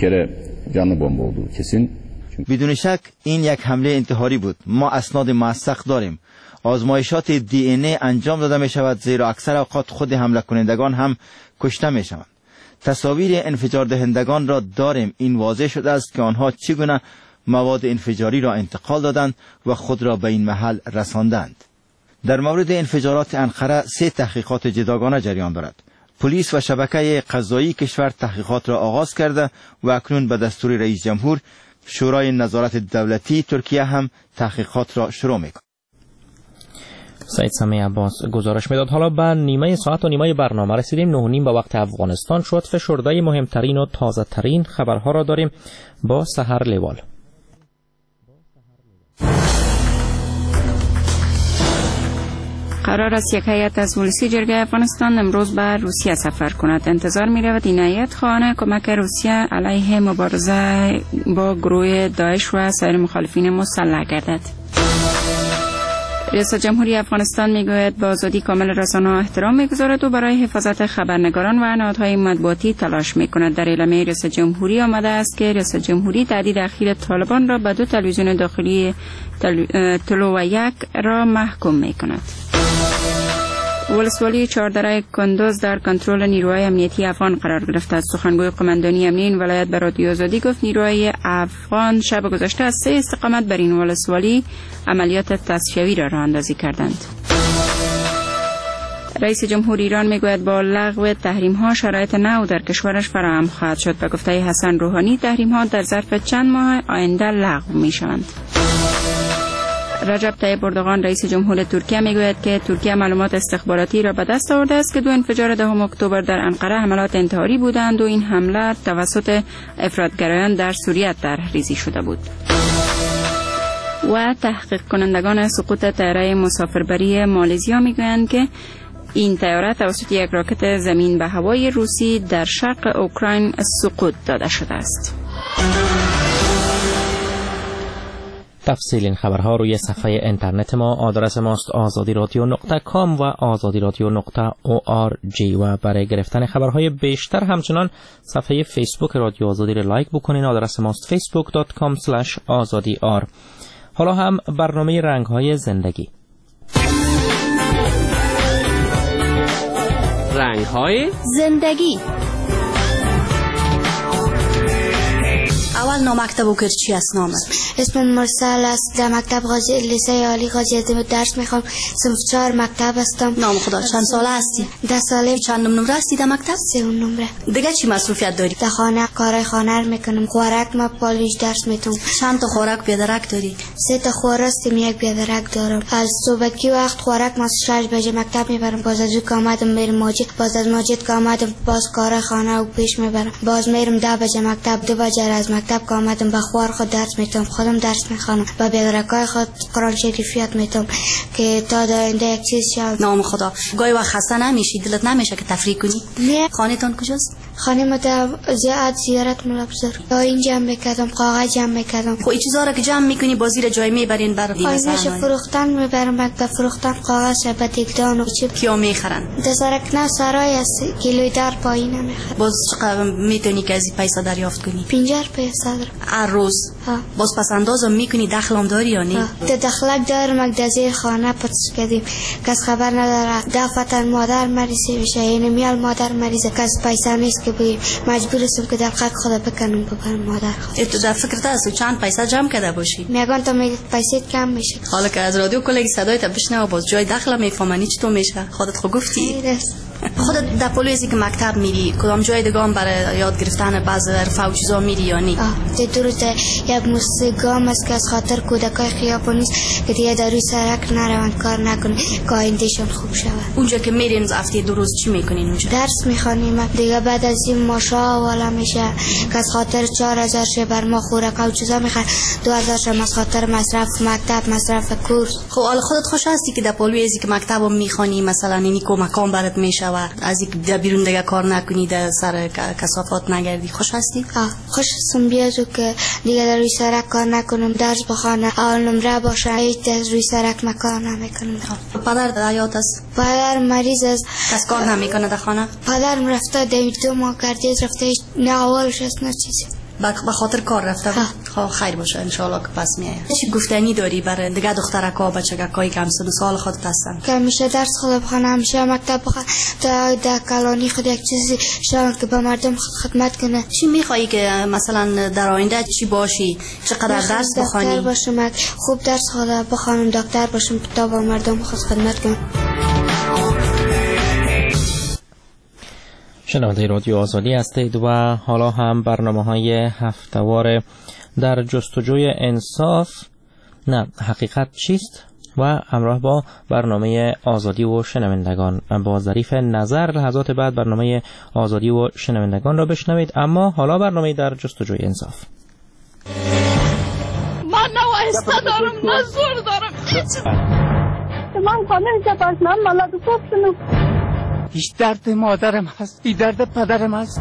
بدون شک این یک حمله انتحاری بود. ما اسناد موثق داریم. آزمایشات دی این ای انجام داده می شود، زیرا اکثر اوقات خود حمله کنندگان هم کشته می شوند. تصاویر انفجار دهندگان را داریم. این واضح شده است که آنها چگونه مواد انفجاری را انتقال دادند و خود را به این محل رساندند. در مورد انفجارات انقره سه تحقیقات جداگانه جریان دارد. پلیس و شبکه قضایی کشور تحقیقات را آغاز کرده و اکنون به دستور رئیس جمهور شورای نظارت دولتی ترکیه هم تحقیقات را شروع می‌کند. سعید سمی عباس گزارش میداد. حالا به نیمه ساعت و نیمه برنامه رسیدیم. نه و نیم به وقت افغانستان شد. فشرده مهمترین و تازه ترین خبرها را داریم با سحر لیوال. قرار است یک هیئت از ولسی جرگه افغانستان امروز به روسیه سفر کند. انتظار می رود این هیئت خواهان کمک روسیه علیه مبارزه با گروه داعش و سایر مخالفین مسلح گردد. ریاست جمهوری افغانستان میگوید با آزادی کامل رسانه‌ها احترام میگذارد و برای حفاظت خبرنگاران و نهادهای مطبوعاتی تلاش میکند. در اعلامیه ریاست جمهوری آمده است که ریاست جمهوری تهدید اخیر طالبان را به دو تلویزیون داخلی تلو و یک را محکوم میکند. ولسوالی چهاردره کندوز در کنترل نیروهای امنیتی افغان قرار گرفته است. سخنگوی قماندانی امنیتی این ولایت به رادیو آزادی گفت نیروهای افغان شب گذشته از سه استقامت بر این ولسوالی عملیات تصفیوی را راه اندازی کردند. رئیس جمهور ایران میگوید با لغو تحریم ها شرایط نو در کشورش فراهم خواهد شد. به گفته حسن روحانی تحریم ها در ظرف چند ماه آینده لغو می شوند. رجب طیب اردوغان رئیس جمهور ترکیه میگوید که ترکیه معلومات استخباراتی را به دست آورده است که دو انفجار دهم اکتبر در انقره حملات انتحاری بودند و این حمله توسط افراطگرایان در سوریه طرحریزی شده بود. و تحقیق کنندگان سقوط طیاره مسافربری مالزیا میگویند که این طیاره توسط یک راکت زمین به هوایی روسی در شرق اوکراین سقوط داده شده است. تفصیل این خبرها روی صفحه اینترنت ما. آدرس ماست آزادی رادیو نقطه کام و آزادی رادیو نقطه او آر جی و برای گرفتن خبرهای بیشتر همچنان صفحه فیسبوک رادیو آزادی را لایک بکنین. آدرس ماست فیسبوک دات کام اسلش آزادی آر. حالا هم برنامه رنگ‌های زندگی. رنگ‌های زندگی. اول نامکتب و کرد چی است نامت؟ اسمم مرسل است. در مکتب غازی لیسه عالی غازی اعظم درس میخوام. صنف چهار مکتب هستم. نام خدا چند ساله هستی؟ ده ساله. چند نمره هستی در مکتب؟ سه نمره. دیگه چی مصروفیت داری؟ در خانه کارهای خانه رو میکنم. خوراک ما پالیش درس میتونم. چند تا خوراک بیادرک داری؟ سه تا خوراک هستیم، یک بیادرک دارم. از صبحکی وقت خوراک ما شش بجه مکتب میبرم. باز از که آمدم میرم ماجد. باز از ماجد که آمدم باز کارهای خانه رو پیش میبرم. باز میرم ده بجه مکتب. دو بجه از مکتب که آمدم با خوار خود درس میتونم. خودم درس میخوانم. با بیادرکای خود قرآن شریفیات میتونم که تا داینده یک چیز شد. نام خدا. گاهی وقت خسته نمیشی؟ دلت نمیشه که تفریح کنی؟ نه. خانه‌تون کجاست؟ خانه ما در زیاد زیارت ملا بزرگ. تا این جمع میکردم، کاغذ جمع میکردم. خب این چیزا را که جمع میکنی با زیر جای میبرین برای مثلا فروختن میبرم. بعد فروختن کاغذ شبتیکدان و چی کیا میخرن؟ دسرک نه سرای است کیلوی در پایین میخرن. باز چقدر میتونی که از این پیسه دریافت کنی؟ پنجاه پیسه هر روز. ها. باز پس اندازم میکنی؟ دخلم داری یا نه؟ ده دخلک دارم. در زیر خانه پتش کردیم کس خبر نداره. دفتر مادر مریضی میشه، یعنی میال مادر مریضه، کس پیسه نیست که بگیر. مجبور هستم که دلقک خدا بکنم ببرم مادر خود. تو در فکرت هست چند پیسه جمع کرده باشی؟ میگن تو میگی پیسه کم میشه. حالا که از رادیو کلی صدای تا بشنو باز جای دخل میفهمنی چطور میشه؟ خودت خو گفتی؟ خودت در پلیسی که مکتب میری کدام جای دیگه هم برای یاد گرفتن بعض حرفا و چیزا میری یا نی؟ آه درسته. یک موسیقام است که از خاطر کودکای خیابانی است که دیگه در روی سرک نروند، کار نکنن که آیندهشون خوب شود. اونجا که میرین هفته دو روز چی میکنین اونجا؟ درس میخوانیم. دیگه بعد از این ماشا والا میشه که از خاطر چهار هزار شه بر ما خوراک و چیزا میخوان، دو هزار شه از خاطر مصرف مکتب، مصرف کورس. خب حالا خودت خوش هستی که در پلیسی که مکتبو میخوانی مثلا اینی کمکام برات میشود، از اینکه در بیرون دیگه کار نکنی، در سر کثافات نگردی؟ خوش هستی؟ آه خوش هستم. بیازو که دیگه در روی سرک کار نکنم، درس بخوانم، اول نمره باشه، هیچ در روی سرک مکار نمیکنم. پدر در حیات است؟ پدر مریض است. کس کار نمیکنه در خانه؟ پدرم رفته دوی دو ماه کردیز رفته، هیچ نه اولش است نه چیزی. به خاطر کار رفته؟ خب خیر باشه انشالله که پس میایه. چی گفتنی داری برای دیگه دخترکا بچگکایی که هم سن سال خودت هستن؟ که همیشه درس خود بخوانم، همیشه مکتب بخوانم، تا در کلانی خود یک چیزی شدن که به مردم خدمت کنه. چی میخوایی که مثلا در آینده چی باشی؟ چقدر درس بخوانی؟ دکتر باشم، خوب درس خود بخوانم، دکتر باشم تا به مردم خود خدمت کنم. شنونده رادیو آزادی هستید و حالا هم برنامه های هفته‌وار در جستجوی انصاف، نه حقیقت چیست، و همراه با برنامه آزادی و شنوندگان. با ظریف نظر لحظات بعد برنامه آزادی و شنوندگان را بشنوید، اما حالا برنامه در جستجوی انصاف. من نه وایسته دارم نه زور دارم. من خانه جباز من ملاد خوب شنو. هیچ درد مادرم هست، ای درد پدرم هست.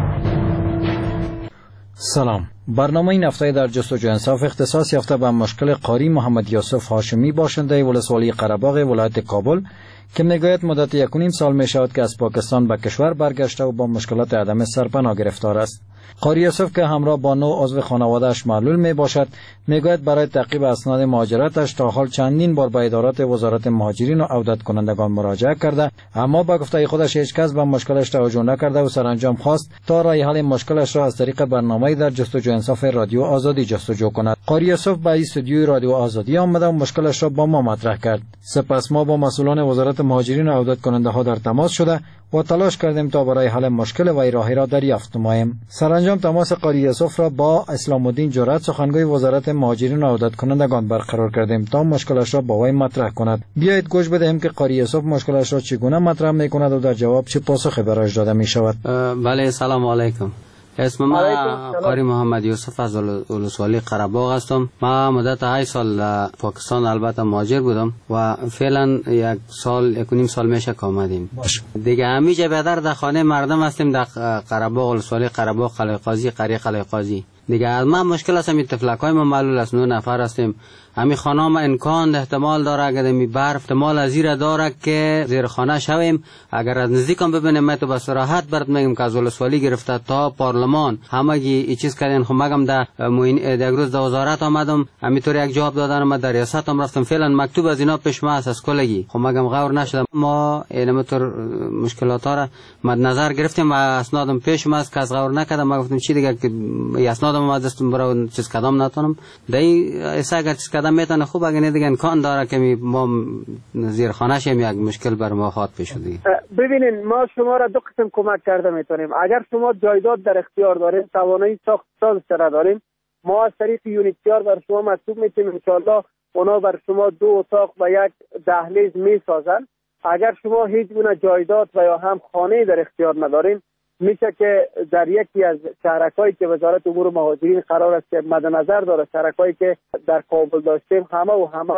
سلام. برنامه این هفته در جستجوی انصاف اختصاص یافته به مشکل قاری محمد یوسف هاشمی باشنده ولسوالی قره‌باغ ولایت کابل که میگوید مدت یک و نیم سال می شود که از پاکستان به کشور برگشته و با مشکلات عدم سرپناه گرفتار است. قاری یوسف که همراه با نو عضو خانواده‌اش معلول می باشد، میگوید برای تعقیب اسناد مهاجرتش تا حال چندین بار به ادارات وزارت مهاجرین و عودت کنندگان مراجعه کرده، اما با گفته خودش هیچ کس به مشکلش توجه نکرده و سرانجام خواست تا راه حل مشکلش را از طریق برنامه در جستجوی انصاف رادیو آزادی جستجو کند. قاری یوسف به استودیوی رادیو آزادی آمده و مشکلش را با ما مطرح کرد. سپس ما با مسئولان وزارت مهاجرین و عودت کننده ها در تماس شده و تلاش کردیم تا برای حل مشکل وی راهی را دریافت نماییم. سرانجام تماس قاری یوسف را با اسلام الدین جرأت سخنگوی وزارت مهاجرین و عودت کنندگان برقرار کردیم تا مشکلش را با وی مطرح کند. بیایید گوش بدهیم که قاری یوسف مشکلش را چگونه مطرح می‌کند و در جواب چه پاسخی برایش داده می‌شود. بله سلام علیکم. اسم ما قاری محمد یوسف از ولسوالی قره‌باغ هستم. ما مدت هشت سال در پاکستان البته مهاجر بودم و فعلا یک سال یک و نیم سال میشه که آمدیم. دیگه همیشه بیادر در خانه مردم هستیم در قره‌باغ ولسوالی قره‌باغ قلعه قاضی قریه قلعه قاضی. دیگه از ما مشکل است، همین تفلکای ما معلول است، نه نفر هستیم. همین خانه ما امکان احتمال داره اگر می برف احتمال از زیر داره که زیر خانه شویم. اگر از نزدیک هم ببینیم ما تو به صراحت برات میگم که از ولسوالی گرفته تا پارلمان همگی این چیز کردن. خب مگم در موین یک روز در وزارت آمدم همینطور یک جواب دادن، ما در ریاست هم رفتم، فعلا مکتوب از اینا پیش ما است از کلگی. خب مگم غور نشد. ما اینطور مشکلات ها را مد نظر گرفتیم و اسنادم پیش ما است که از غور نکردم. ما گفتم چی دیگه که اسنادم ما دستم برای چیز کدام نتونم دای ایسا اگر چیز کدام میتونه خوب، اگر نه دیگه امکان داره که ما زیر خانه شیم یک مشکل بر ما خاط پیش شده. ببینین ما شما را دو قسم کمک کرده میتونیم. اگر شما جایداد در اختیار دارین، توانایی ساخت ساز چرا داریم، ما از طریق یونیتیار بر شما مطلوب میتونیم ان شاء الله اونا بر شما دو اتاق و یک دهلیز میسازن. اگر شما هیچ گونه جایداد و یا هم خانه در اختیار ندارین، میشه که در یکی از شهرکایی که وزارت امور مهاجرین قرار است که مد نظر داره، شهرکایی که در کابل داشتیم، همه و همه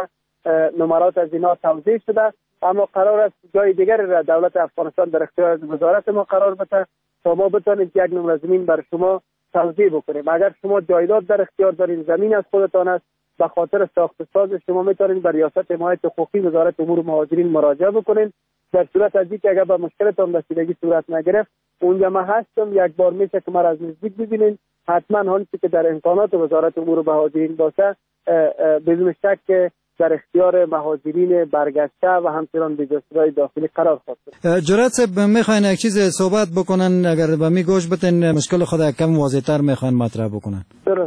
نمرات از اینا توزیع شده، اما قرار است جای دیگری را دولت افغانستان در اختیار وزارت ما قرار بده تا ما بتونیم یک نمره زمین بر شما توزیع بکنیم. اگر شما جایداد در اختیار دارین، زمین از خودتان است، به خاطر ساخت ساز شما میتونین به ریاست حمایت حقوقی وزارت امور مهاجرین مراجعه بکنین. در صورت از اینکه اگر به مشکلتان رسیدگی صورت نگرفت، اونجا ما هستم، یک بار میشه که مرا از نزدیک ببینین. حتما هر چیزی که در امکانات وزارت امور مهاجرین باشه بدون شک که در اختیار مهاجرین برگشته و همچنان بجاسرهای داخلی قرار خواهد. جرأت صاحب میخواین یک چیز صحبت بکنن، اگر به می گوش بتین مشکل خود کم واضح‌تر میخواین مطرح بکنن.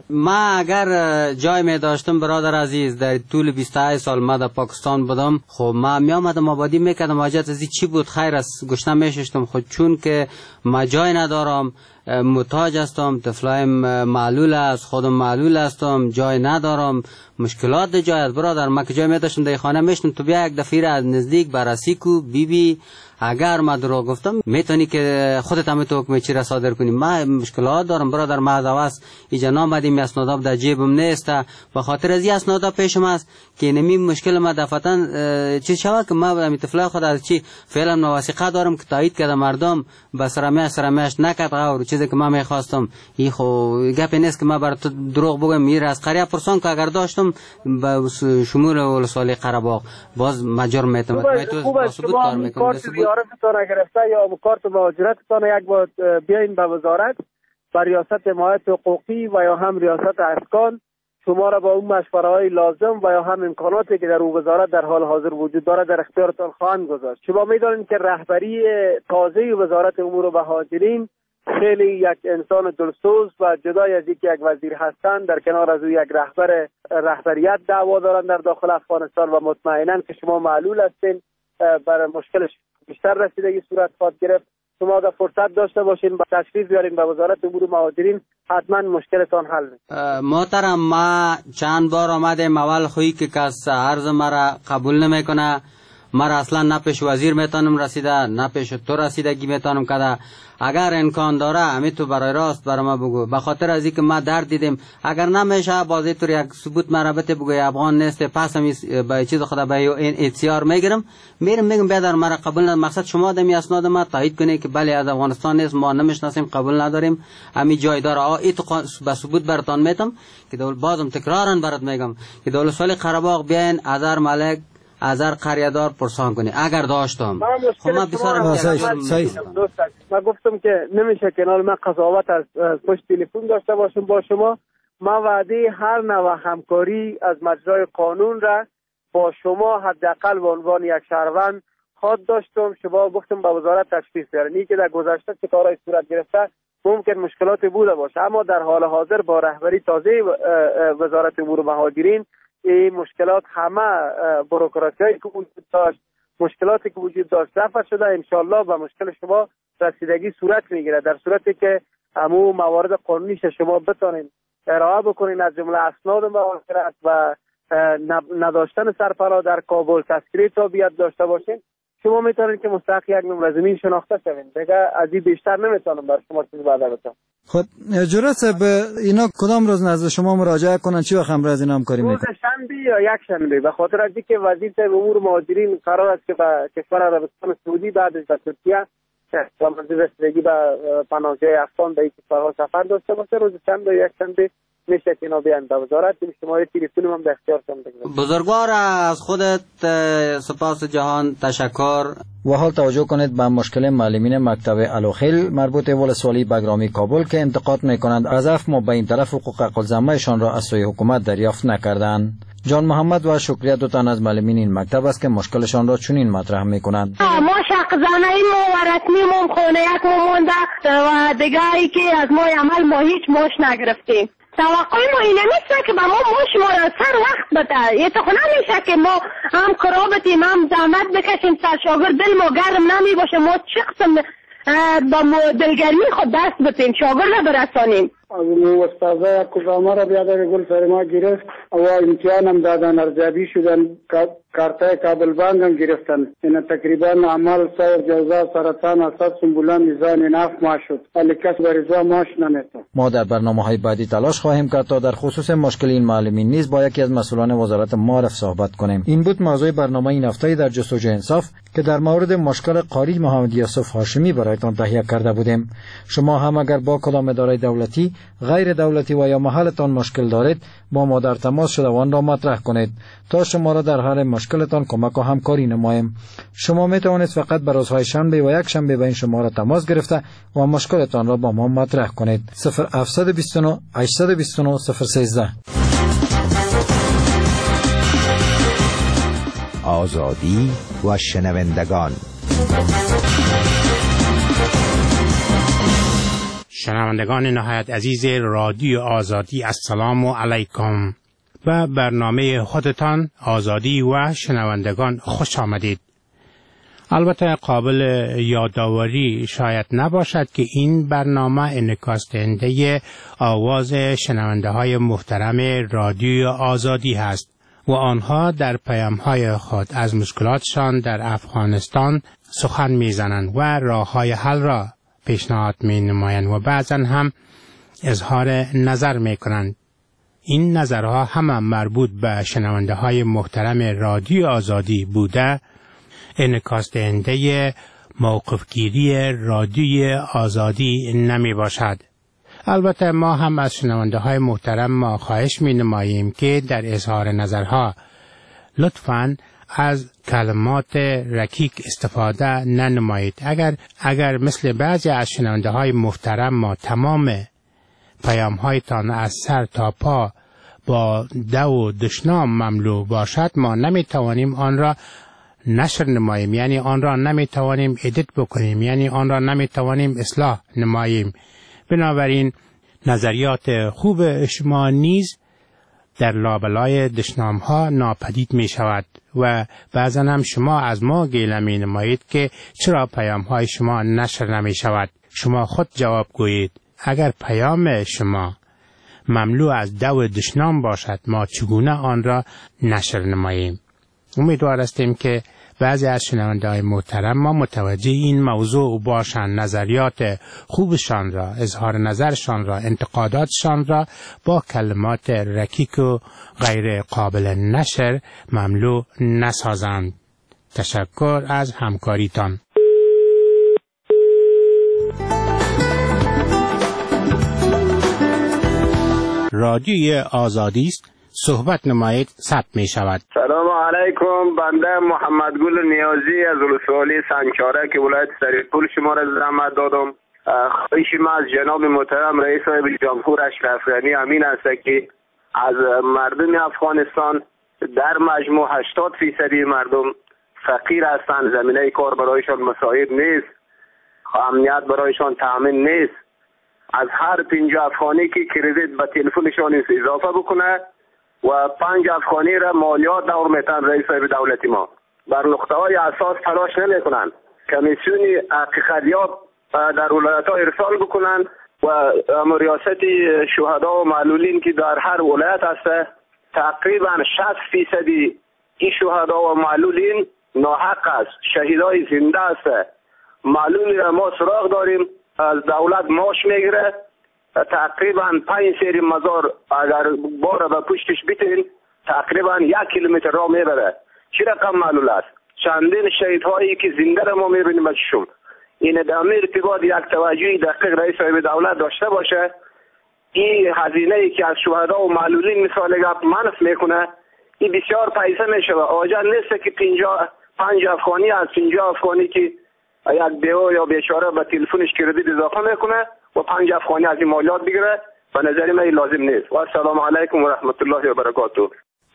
ما اگر جای می داشتم برادر عزیز، در طول بیست و هشت سال ما در پاکستان بودم، خب ما می آمدم آبادی میکردم، حاجت از چی بود خیر است گشنه میششتم، خود چون که ما جای ندارم، محتاج هستم، طفلایم معلول است، خودم معلول هستم، جای ندارم، مشکلات جای است برادر. ما که جای می داشتم در خانه میشتم، تو بیا یک دفعه از نزدیک بررسی کو بی بی، اگر ما دروغ گفتم میتونی که خودت هم تو حکم چی را صادر کنی. ما مشکلات دارم برادر، ما از اواز اینجا نامدیم، اسناداب در جیبم نیست، به خاطر از این اسناداب پیشم است که نمی مشکل ما دفعتا چیز شود که ما به طفلا خود از چی فعلا موثقه دارم که تایید کرده مردم به سرمیش سرمیش نکرد غور چیزی که ما میخواستم. این خو گپ نیست که ما بر تو دروغ بگم. میره از قریه پرسان که اگر داشتم به شمول ولسوالی قره‌باغ باز مجر میتونم تو ثبوت کار میکنم. زیارتتان گرفته یا کارت مهاجرتتان یک بار بیاین به وزارت، به ریاست حمایت حقوقی و یا هم ریاست اسکان شما را با اون مشوره های لازم و یا هم امکاناتی که در اون وزارت در حال حاضر وجود داره در اختیارتان خواهند گذاشت. شما میدانید که رهبری تازه وزارت امور مهاجرین خیلی یک انسان دلسوز و جدای از اینکه یک وزیر هستند، در کنار از او یک رهبر رهبریت دعوا دارند در داخل افغانستان و مطمئنا که شما معلول هستین برای مشکلش بیشتر رسیدگی صورت خواهد گرفت. شما اگر فرصت داشته باشین با تشریف بیارین به وزارت امور مهاجرین، حتما مشکلتان حل میشه. محترم ما چند بار آمدیم، اول خویی که کس عرض مرا قبول نمیکنه، مرا اصلا نه پیش وزیر میتونم رسیده نه پیش تو رسیدگی میتونم کده. اگر امکان داره همین تو برای راست برای ما بگو، به خاطر از اینکه ما درد دیدیم. اگر نمیشه بازی تو یک ثبوت مربوط بگو افغان نیست، پس هم به چیز خدا به این اتیار میگیرم میرم میگم بیادر مرا قبول ندارم. مقصد شما دمی اسناد ما تایید کنه که بله از افغانستان نیست، ما نمیشناسیم، قبول نداریم، همین جای داره. آ این تو به ثبوت براتون میتم که دول بازم تکرارا برات میگم که دولت سال قره‌باغ بیاین ازار ملک ازار قریه‌دار پرسان کنی اگر داشتم. خب ما بسیار ما گفتم که نمیشه که نال من قضاوت از پشت تلفن داشته باشم با شما. ما وعده هر نوع همکاری از مجرای قانون را با شما حداقل به عنوان یک شهروند خود داشتم. شما گفتم به وزارت تشریف بیارین که در گذشته چه کارهای صورت گرفته ممکن مشکلاتی بوده باشه، اما در حال حاضر با رهبری تازه وزارت امور مهاجرین این مشکلات همه بروکراسیایی که وجود داشت، مشکلاتی که وجود داشت رفع شده. انشالله به مشکل شما رسیدگی صورت میگیره در صورتی که همو موارد قانونیش شما بتونین ارائه بکنین، از جمله اسناد مهاجرت و نداشتن سرپناه در کابل، تذکره تابعیت داشته باشین. شما میتونین که مستحق یک نمره زمین شناخته شوین. دیگه از این بیشتر نمیتونم بر شما چیز بعد بگم. خود جرأت صاحب اینا کدام روز نزد شما مراجعه کنن؟ چی وقت امروز اینا همکاری میکنن؟ روز شنبه یا یک شنبه، به خاطر از اینکه وزیر صاحب امور مهاجرین قرار است که به کشور عربستان سعودی بعدش به ترکیه و منظور رسیدگی به پناهجوی افغان به این کشورها سفر داشته باشه. روز شنبه یا یک شنبه میشه که اینا بیان به وزارت. شماره تلفن هم به اختیارتون بگذارم. بزرگوار از خودت سپاس جهان تشکر. و حال توجه کنید به مشکل معلمین مکتب الوخیل مربوط به ولسوالی بگرامی کابل که انتقاد میکنند از عفو مبین طرف حقوق الزامهشان را از سوی حکومت دریافت نکردند. جان محمد و شکریه دو تن از معلمین این مکتب است که مشکلشان را چنین مطرح میکنند. ما شقزانه ما و رسمی ما خونه یک ما مونده و دیگه ای که از ما عمل ما هیچ ماش نگرفتیم. توقع ما اینه نیست که با ما ماش ما را سر وقت بده. یه تو نمیشه که ما هم کرا بتیم هم زحمت بکشیم سر شاگرد دل ما گرم نمی باشه، ما چه قسم با دلگرمی خود دست بتیم شاگرد را برسانیم. از اون استاذه کجامه را بیادر گل سر ما گرفت و امتحان هم دادن، ارزیابی شدن، کارتای کابل بانک هم گرفتن. این تقریبا عمل سایر جوزا سرطان اساس سنبولان میزان ناف ما شد، ولی کس بریزا ماش نمیتو. ما در برنامه های بعدی تلاش خواهیم کرد تا در خصوص مشکل این معلمین نیز با یکی از مسئولان وزارت معارف صحبت کنیم. این بود موضوع برنامه این هفته در جستجو انصاف که در مورد مشکل قاری محمد یوسف هاشمی برایتان تهیه کرده بودیم. شما هم اگر با کدام اداره دولتی، غیر دولتی و یا محلتان مشکل دارید با ما در تماس شده آن را مطرح کنید تا شما را در حل مشکلتان کمک و همکاری نماییم. شما می توانید فقط به روزهای شنبه و یک شنبه با این شماره تماس گرفته و مشکلتان را با ما مطرح کنید. صفر هفت دو نه هشت دو نه صفر یک سه آزادی و شنوندگان. شنوندگان نهایت عزیز رادیو آزادی، السلام علیکم. به برنامه خودتان آزادی و شنوندگان خوش آمدید. البته قابل یادآوری شاید نباشد که این برنامه انعکاس دهنده آواز شنونده های محترم رادیو آزادی است و آنها در پیام های خود از مشکلاتشان در افغانستان سخن میزنند و راه های حل را پیشنهاد می نمایند و بعضا هم اظهار نظر می کنند. این نظرها همه مربوط به شنونده های محترم رادیو آزادی بوده انعکاس دهنده موقفگیری رادیو آزادی نمی باشد. البته ما هم از شنونده های محترم ما خواهش می نماییم که در اظهار نظرها لطفاً از کلمات رکیک استفاده ننمایید. اگر اگر مثل بعضی از شنونده های محترم ما تمام پیام هایتان از سر تا پا با دو و دشنام مملو باشد، ما نمی توانیم آن را نشر نماییم، یعنی آن را نمی توانیم ادیت بکنیم، یعنی آن را نمی توانیم اصلاح نماییم. بنابراین نظریات خوب شما نیز در لابلای دشنام ها ناپدید می شود و بعضا هم شما از ما گیله می نمایید که چرا پیام های شما نشر نمی شود. شما خود جواب گویید. اگر پیام شما مملو از دو دشنام باشد، ما چگونه آن را نشر نماییم؟ امیدوار هستیم که بعضی از شنونده های محترم ما متوجه این موضوع باشند، نظریات خوبشان را، اظهار نظرشان را، انتقاداتشان را با کلمات رکیک و غیر قابل نشر مملو نسازند. تشکر از همکاریتان. رادیوی آزادی است، صحبت نمایید، ثبت می شود. سلام علیکم. بنده محمد گل نیازی از ولسوالی سنگچاره که ولایت سریپول شما را زحمت دادم. خواهش ما از جناب محترم رئیس صاحب جمهور اشرف غنی امین است که از مردم افغانستان در مجموع هشتاد فیصدی مردم فقیر هستند، زمینه کار برایشان مساعد نیست، امنیت برایشان تامین نیست. از هر پنجاه افغانی که کردیت به تلفنشان اضافه بکنه و پنج افغانی را مالیات دور میتن رئیس صاحب دولتی ما بر نقطه های اساس تلاش نمی کنند. کمیسیون حقیقتیاب در ولایت ها ارسال بکنند و ریاست شهدا و معلولین که در هر ولایت هسته تقریبا شصت فیصدی این شهدا و معلولین ناحق است، شهیدای زنده است. معلولی را ما سراغ داریم، از دولت ماش میگیره، تقریبا پنج سری مزار اگر بار به پشتش بیتین تقریبا یک کیلومتر راه میبره. چی رقم معلول است؟ چندین شهیدهایی که زنده را ما میبینیم بچشون. این دامه ارتباط یک توجهی دقیق رئیس صاحب دولت داشته باشه. این هزینه ای که از شهدا و معلولین مثال گپ منف میکنه، این بسیار پیسه میشه. آجا نیست که پنجاه پنج افغانی از پنجاه افغانی که یک بیوه یا بیچاره به تلفنش کردیت اضافه میکنه و پنج افغانی از این مالیات بگیره، به نظر من لازم نیست. و السلام علیکم و رحمت الله و برکاته.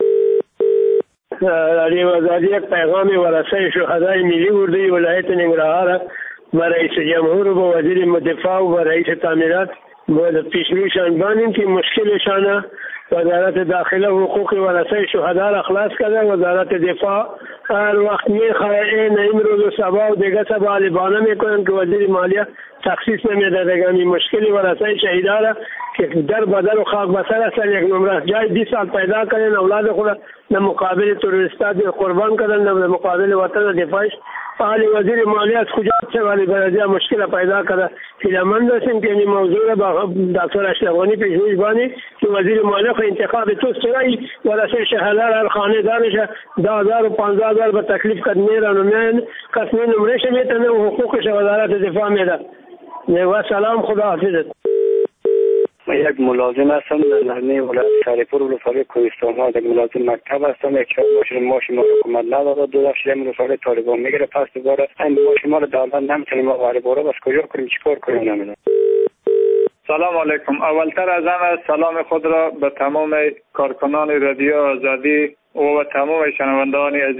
رادیو آزادی یک پیغام ورثه شهدای ملی اردوی ولایت ننگرهار و رئیس جمهور و وزیر دفاع و رئیس تعمیرات با پیشرویشان بانیم که مشکلشان وزارت داخله و حقوق ورثه شهدا را خلاص کرده. وزارت دفاع هر وقت میخواه این امروز و سبا و دیگه سبا لبانه میکنن که وزیر مالیه تخصیص نمیده دیگه. این مشکلی ورثه شهیدا را که در بدر و خاک بسر هستن یک نمره جای بیست سال پیدا کردن، اولاد خود در مقابل تروریستات قربان کردن، در مقابل وطن دفاعش. حالی وزیر مالیه از کجا چه ولی برای مشکل پیدا کرده. فیلمند هستیم که این موضوع را با دکتر اشرف غنی پیشروی بانی که وزیر مالیه خود انتخاب تو سرای ورثه شهدا را خانه دارش ده هزار و پانزده هزار به تکلیف کد میرن و میان کسی نمرش میتنه و حقوقش وزارت دفاع میده. و سلام، خدا حافظت. من یک ملازم هستم در نحنه ولایت سریپور ولسوالی کوهستان ها. یک ملازم مکتب هستم. یک چهار ماشین ماشین ما حکومت نداده، دو دفعه ولسوالی طالبان میگیره، پس دوباره این ماشین ما رو دولت نمیتونیم ما وارد باره بس کجا کنیم چیکار کنیم نمیدونم. سلام علیکم. اولتر از همه سلام خود را به تمام کارکنان رادیو آزادی و به تمام شنوندگان عزیز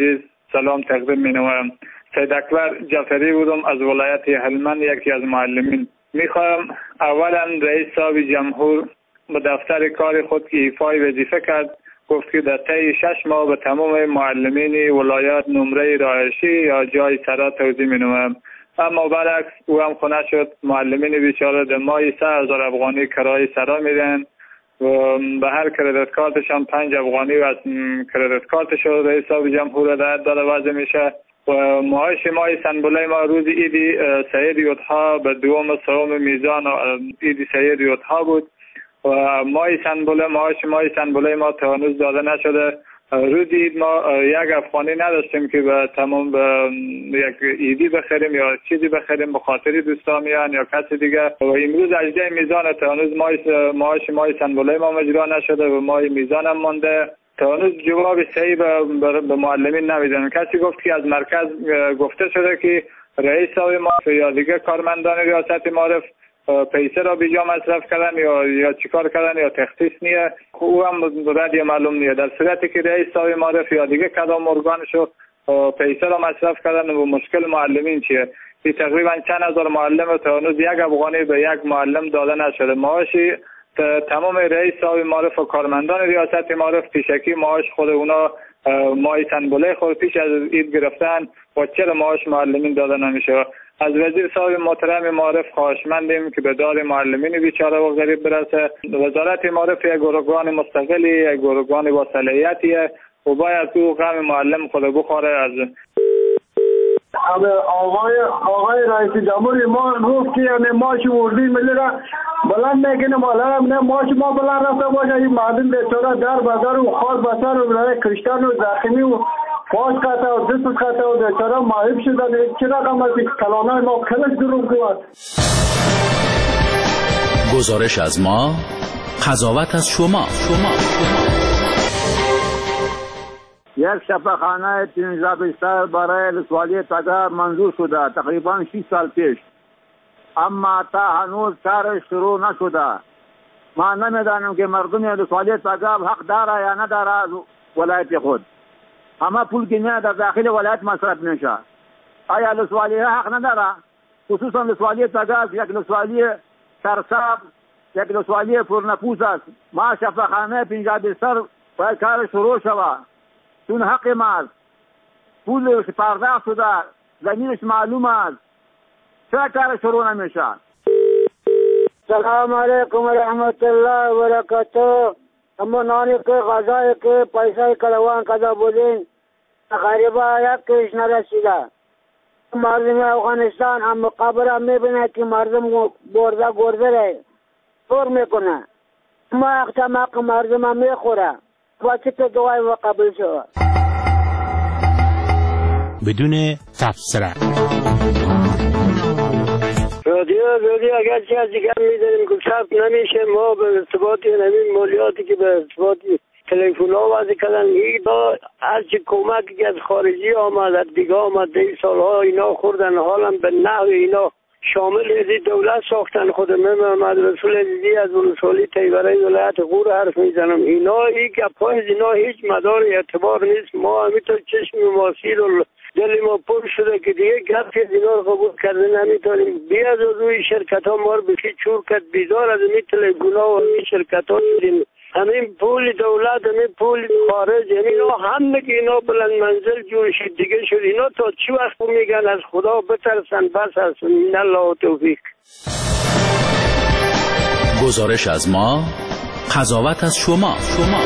سلام تقدیم می نمایم. سید اکبر جعفری بودم از ولایت هلمند، یکی از معلمین. میخواهم اولا رئیس صاحب جمهور به دفتر کار خود که ایفای وظیفه کرد، گفت که در طی شش ماه به تمام معلمین ولایت نمره رهایشی یا جای سرا توزیع می نمایم. اما برعکس او هم خونه شد. معلمین بیچاره در ماهی سه هزار افغانی کرایه سرا میدن و به هر کردیت کارتشان پنج افغانی و از کردیت کارتش رئیس صاحب جمهور رعایت داده وضع میشه و معاش مای سنبله ما روز ایدی سید یوتها به دوم سوم میزان ایدی سید یوتها بود و مای سنبله معاش مای سنبله ما تا هنوز داده نشده. روز اید ما یک افغانی نداشتیم که به تمام به یک ایدی بخریم یا چیزی بخریم به خاطر دوستا میان یا کسی دیگه و امروز اجده میزان تا هنوز معاش مای سنبله ما مجرا نشده و مای میزان هم مانده. تا هنوز جواب صحیح به, به معلمین نمیدن. کسی گفت که از مرکز گفته شده که رئیس صاحب معارف یا دیگه کارمندان ریاست معارف پیسه را بیجا مصرف کردن یا یا چیکار کردن یا تخصیص نیه، او هم ردی معلوم نیه. در صورتی که رئیس صاحب معارف یا دیگه کدام ارگانشو پیسه را مصرف کردن و مشکل معلمین چیه؟ این تقریبا چند هزار معلم تا هنوز یک افغانی به یک معلم داده نشده. معاشی تمام رئیس صاحب معارف و کارمندان ریاست معارف پیشکی معاش خود اونا مای تنبله خود پیش از اید گرفتن و چرا معاش معلمین داده نمیشه؟ از وزیر صاحب محترم معارف خواهشمندیم که به داد معلمین بیچاره و غریب برسه. وزارت معارف یک ارگان مستقلی، یک ارگان با صلاحیتیه و باید تو غم معلم خود بخوره. از آقای آقای رئیس جمهور ما روز که یعنی ماش وردی ملی را بلند نکنه مالا نه ماش ما بلند رفته باشه این معلم بیچاره در بازار و خاص بسر و برای کشتن و زخمی و پاش قطع و دست قطع و بیچاره معیب شدن. چه رقم از کلانه ما کلش دروغ گوید. گزارش از ما، قضاوت از شما. شما یک شفاخانه پانزده بیشتر برای ولسوالی تگاب منظور شده تقریبا شش سال پیش، اما تا هنوز کار شروع نشده. ما نمیدانم که مردم ولسوالی تگاب حق داره یا نداره از ولایت خود. اما پول که نه در داخل ولایت مصرف میشه. آیا ولسوالی حق نداره؟ خصوصا ولسوالی تگاب یک ولسوالی سرساب، یک ولسوالی پرنفوذ است. ما شفاخانه پانزده بیشتر باید کار شروع شود. چون حق ماست، پول پرداخت شده، زمینش معلوم است، چرا کار شروع نمیشه؟ سلام علیکم و رحمت الله و برکاته. اما نانی که غذایی که پیسه کلوان کده بودین غریبه یک کش نرسیده. مردم افغانستان هم مقابل هم میبینه که مردم گرده گرده رای طور میکنه، اما اختماق مردم هم میخوره و چه که دوای مقابل شود بدون تفسیره. رادیو رادیو اگر چه از دیگر میداریم که ثبت نمیشه، ما به ارتباطی نمین مولیاتی که به ارتباطی تلفن ها وضع کردن این با از چه کمکی که از خارجی آمد دیگه آمد دی سالها اینا خوردن حالا به نحو اینا شامل ازی دولت ساختن. خود من محمد رسول عزیزی از ولسوالی تیبره ولایت غور حرف میزنم. اینا ای که پای اینا هیچ مدار اعتبار نیست. ما همینطور چشم ماسیر و دل ما پر شده که دیگه گپ که اینا رو قبول کرده نمیتونیم. بیاد از روی شرکت ها ما رو بخی چور کرد، بیزار از این تلگونا و این شرکت ها شدیم. همین پول دولت، همین پول خارج، همین همه که اینا بلند منزل جور شد دیگه شد. اینا تا چی وقت میگن از خدا بترسن بس از من الله توفیق. گزارش از ما، قضاوت از شما. شما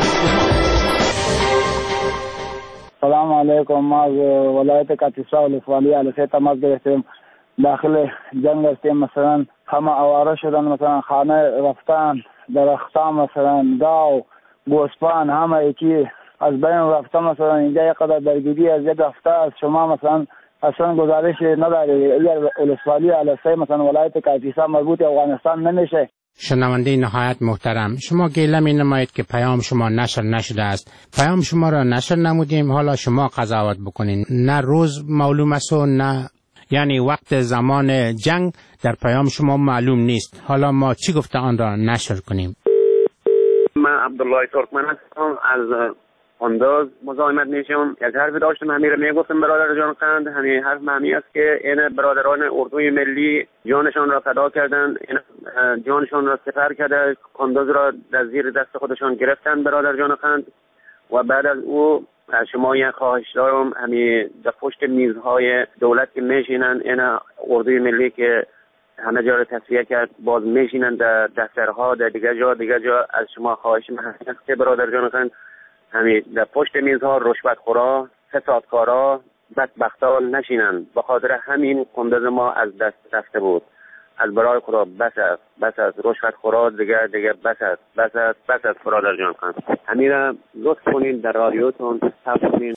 سلام علیکم. ما از ولایت کاتیسا ولسوالی علیسه تماس گرفتیم. داخل جنگ هستیم، مثلا همه آواره شدن، مثلا خانه رفتن، درختان مثلا گاو گوسپان همه یکی از بین رفته. مثلا اینجا یک قدر درگیری از یک هفته از شما مثلا اصلا گزارش نداری. اگر ولسوالی علیسه مثلا ولایت کاتیسا مربوط افغانستان نمیشه. شنونده نهایت محترم، شما گله می نمایید که پیام شما نشر نشده است. پیام شما را نشر نمودیم، حالا شما قضاوت بکنین. نه روز معلوم است و نه یعنی وقت زمان جنگ در پیام شما معلوم نیست. حالا ما چی گفته آن را نشر کنیم؟ من عبدالله ترکمن هستم از قندوز مزاحمت میشم. یک حرف داشتم همین رو میگفتم برادر جان قند، همین حرف معنی است که این برادران اردوی ملی جانشان را فدا کردند، این جانشان را سپر کرده، قندوز را در زیر دست خودشان گرفتن برادر جان قند. و بعد از او شما یک خواهش دارم همین در پشت میزهای دولت که میشینن، این اردوی ملی که همه جا رو تصفیه کرد، باز میشینن در دفترها در دیگه جا دیگه جا. از شما خواهش می‌کنم که برادر جان قند همین در پشت میزها رشوت خورا، فسادکارا، بدبختا نشینن. به خاطر همین قندوز ما از دست رفته بود. از برای خدا بس است، بس است، رشوت خورا دیگه دیگه بس است، بس است، بس است برادر جان خان. همین را لطف کنین در رادیوتون ثبت کنین.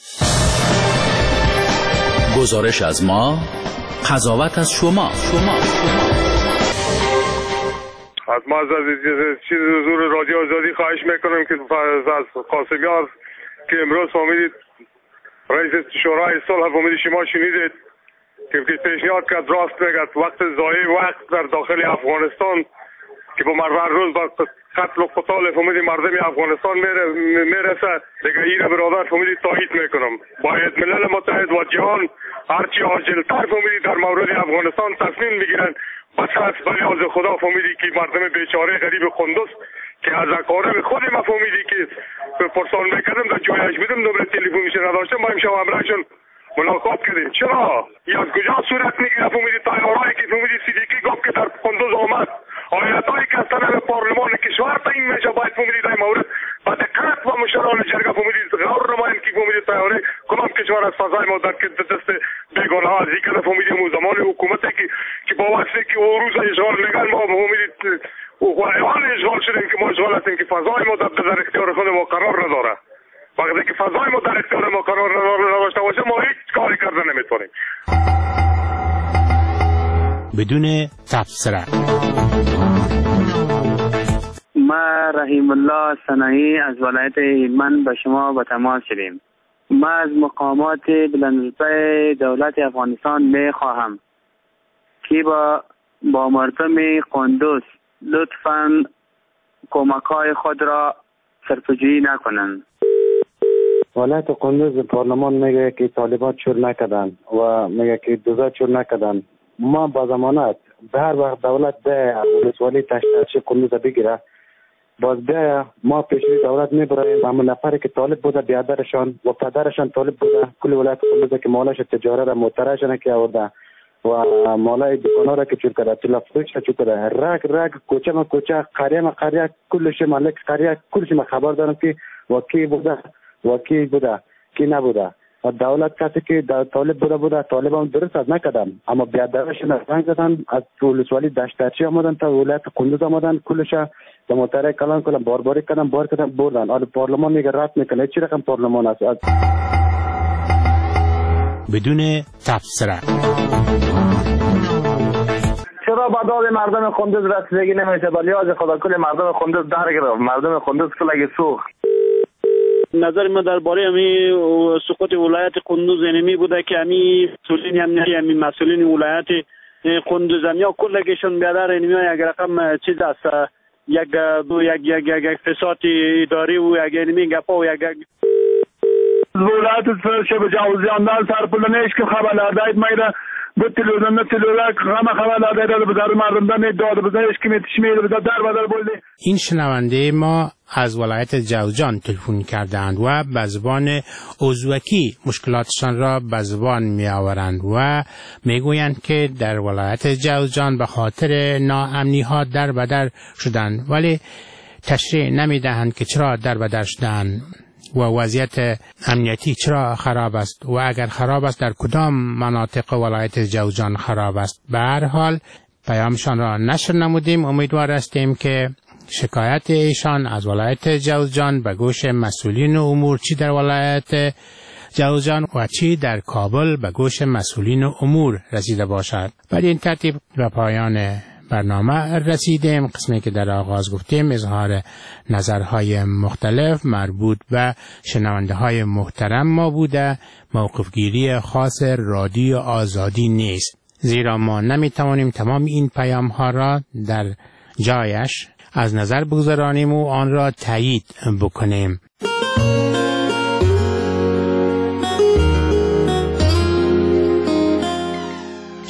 گزارش از ما، قضاوت از شما. شما از ما از چیز حضور رادیو آزادی خواهش میکنم که از قاسمیار که امروز فهمیدید رئیس شورای صلح فهمیدید شما شنیدید که پیشنهاد کرد، راست میگد، وقت ضایع وقت در داخل افغانستان که با هر روز با قتل و قتال فهمیدی مردم افغانستان میرسه دیگه. این برادر فهمیدی تایید میکنم، باید ملل متحد و جهان هرچی عاجلتر فهمیدی در مورد افغانستان تصمیم بگیرن. بس از بلی از خدا فهمیدی که مردم بیچاره غریب قندوز که از اقارب خود ما فهمیدی که پرسان میکردم در جایش بیدم نمره تلفنش نداشتم، ما امشب همراهشون ملاقات کردیم. چرا؟ یا از کجا صورت میگیره فهمیدی تیارایی که فهمیدی صدیقی گفت که در قندوز آمد، آیتایی که از طرف پارلمان کشور تعیین میشه، باید فهمیدی در مورد با دقت و مشران جرگه فهمیدی غور نمایند که فهمیدی تیاره کدام کشور از فضای ما در دست بیگانه ها از این کنه فهمیدی مو زمان حکومتی که که با وقتی که او روز اشغال میگن ما فهمیدی او حیوان اشغال شدیم که ما اشغال هستیم که فضای ما در اختیار خود ما قرار نداره. وقتی که فضای ما در اختیار ما قرار نداشته باشه ما هیچ کاری کرده نمیتونیم. بدون تبصره. ما رحیم الله صنعی از ولایت هلمند به شما به تماس شدیم. ما از مقامات بلندرتبه دولت افغانستان می خواهم که با با مردم قندوز لطفاً کمک‌های خود را صرفه‌جویی نکنند. ولایت قندوز پارلمان میگه که طالبان چور نکردن و میگه که دوزا چور نکردن. ما با ضمانت به هر وقت دولت به ولسوالی تشترچی قندوز بگیره، باز بیا ما پیشوی دولت میبریم همون نفری که طالب بوده بیادرشان و پدرشان طالب بوده کل ولایت قندوز که مالش تجاره را موترشان که آورده و مالای دکانا را که چور کرده، تلفروش را چور کرده، رگ رگ کوچه ما کوچه، قریه ما قریه، کلش مالک قریه کلش ما خبر دارم که وکی بوده وکی بوده کی نبوده. و دولت کسی که طالب بوده بوده طالب هم درست از نکردن، اما بیادرشان رنگ زدن، از ولسوالی دشترچی آمدن تا ولایت قندوز آمدن، کلش در موتره کلان کلان بارباری کردن، بار کردن بردن. حالا پارلمان میگه رد میکنه، چی رقم پارلمان است؟ بدون تبصره. چرا با داد مردم قندوز رسیدگی نمیشه؟ ولی از خدا کل مردم قندوز در گرفت، مردم قندوز کلگی سوخت. نظر ما درباره امی سقوط ولایت قندوز اینمی بوده که امی مسئولین امنیتی امی مسئولین ولایت قندوز امیا کلگیشون بیادر اینمی یک رقم چیز است، یک دو یک یک یک فساد اداری و یک اینمی گپا و یک ولایت شب جوزیاندان سرپلنش که خبر دادید میره به تلویزیون تلویزیون غم خبر دادید به در مردم داد داد بزنش که میتشمیل به در بدر بولده. این شنونده ما از ولایت جوزجان تلفن کردند و به زبان ازبکی مشکلاتشان را به زبان می آورند و می گویند که در ولایت جوزجان به خاطر ناامنی ها در بدر شدند، ولی تشریح نمی دهند که چرا در بدر شدند و وضعیت امنیتی چرا خراب است و اگر خراب است در کدام مناطق ولایت جوزجان خراب است. به هر حال پیامشان را نشر نمودیم. امیدوار هستیم که شکایت ایشان از ولایت جوزجان به گوش مسئولین امور چی در ولایت جوزجان و چی در کابل به گوش مسئولین امور رسیده باشد. بعد این ترتیب به پایان برنامه رسیدیم. قسمی که در آغاز گفتیم اظهار نظرهای مختلف مربوط به شنونده های محترم ما بوده، موقفگیری خاص رادیو آزادی نیست، زیرا ما نمیتوانیم تمام این پیام ها را در جایش از نظر بگذارانیم و آن را تایید بکنیم.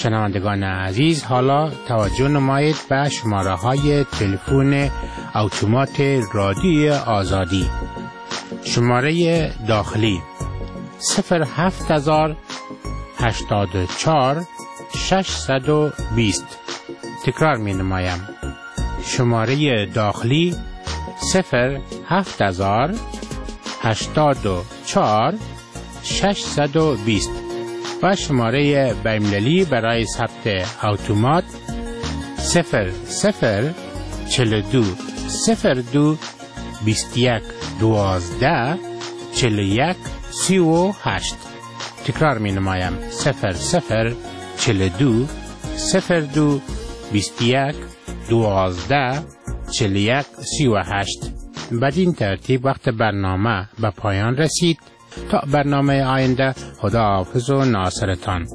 شنوندگان عزیز، حالا توجه نمایید به شماره های تلفن اتومات رادیوی آزادی. شماره داخلی صفر هفت هزار هشتاد و چهار ششصد و بیست. تکرار می نمایم. شماره داخلی صفر هفت هزار هشتاد و چهار ششصد و بیست و شماره بین‌المللی برای ثبت اتومات صفر صفر چهل و دو صفر دو بیست و یک دوازده چهل و یک سی و هشت. تکرار می نمایم. صفر صفر چهل و دو صفر دو بیست و یک دوازده چهل و یک سی و هشت. بدین ترتیب وقت برنامه به پایان رسید. تا برنامه آینده، خدا حافظ و ناصرتان.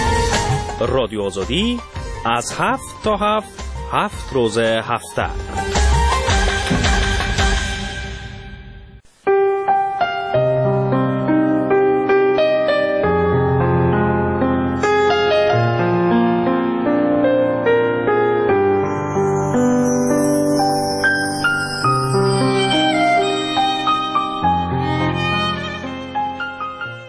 رادیو آزادی از هفت تا هفت هفت روز هفته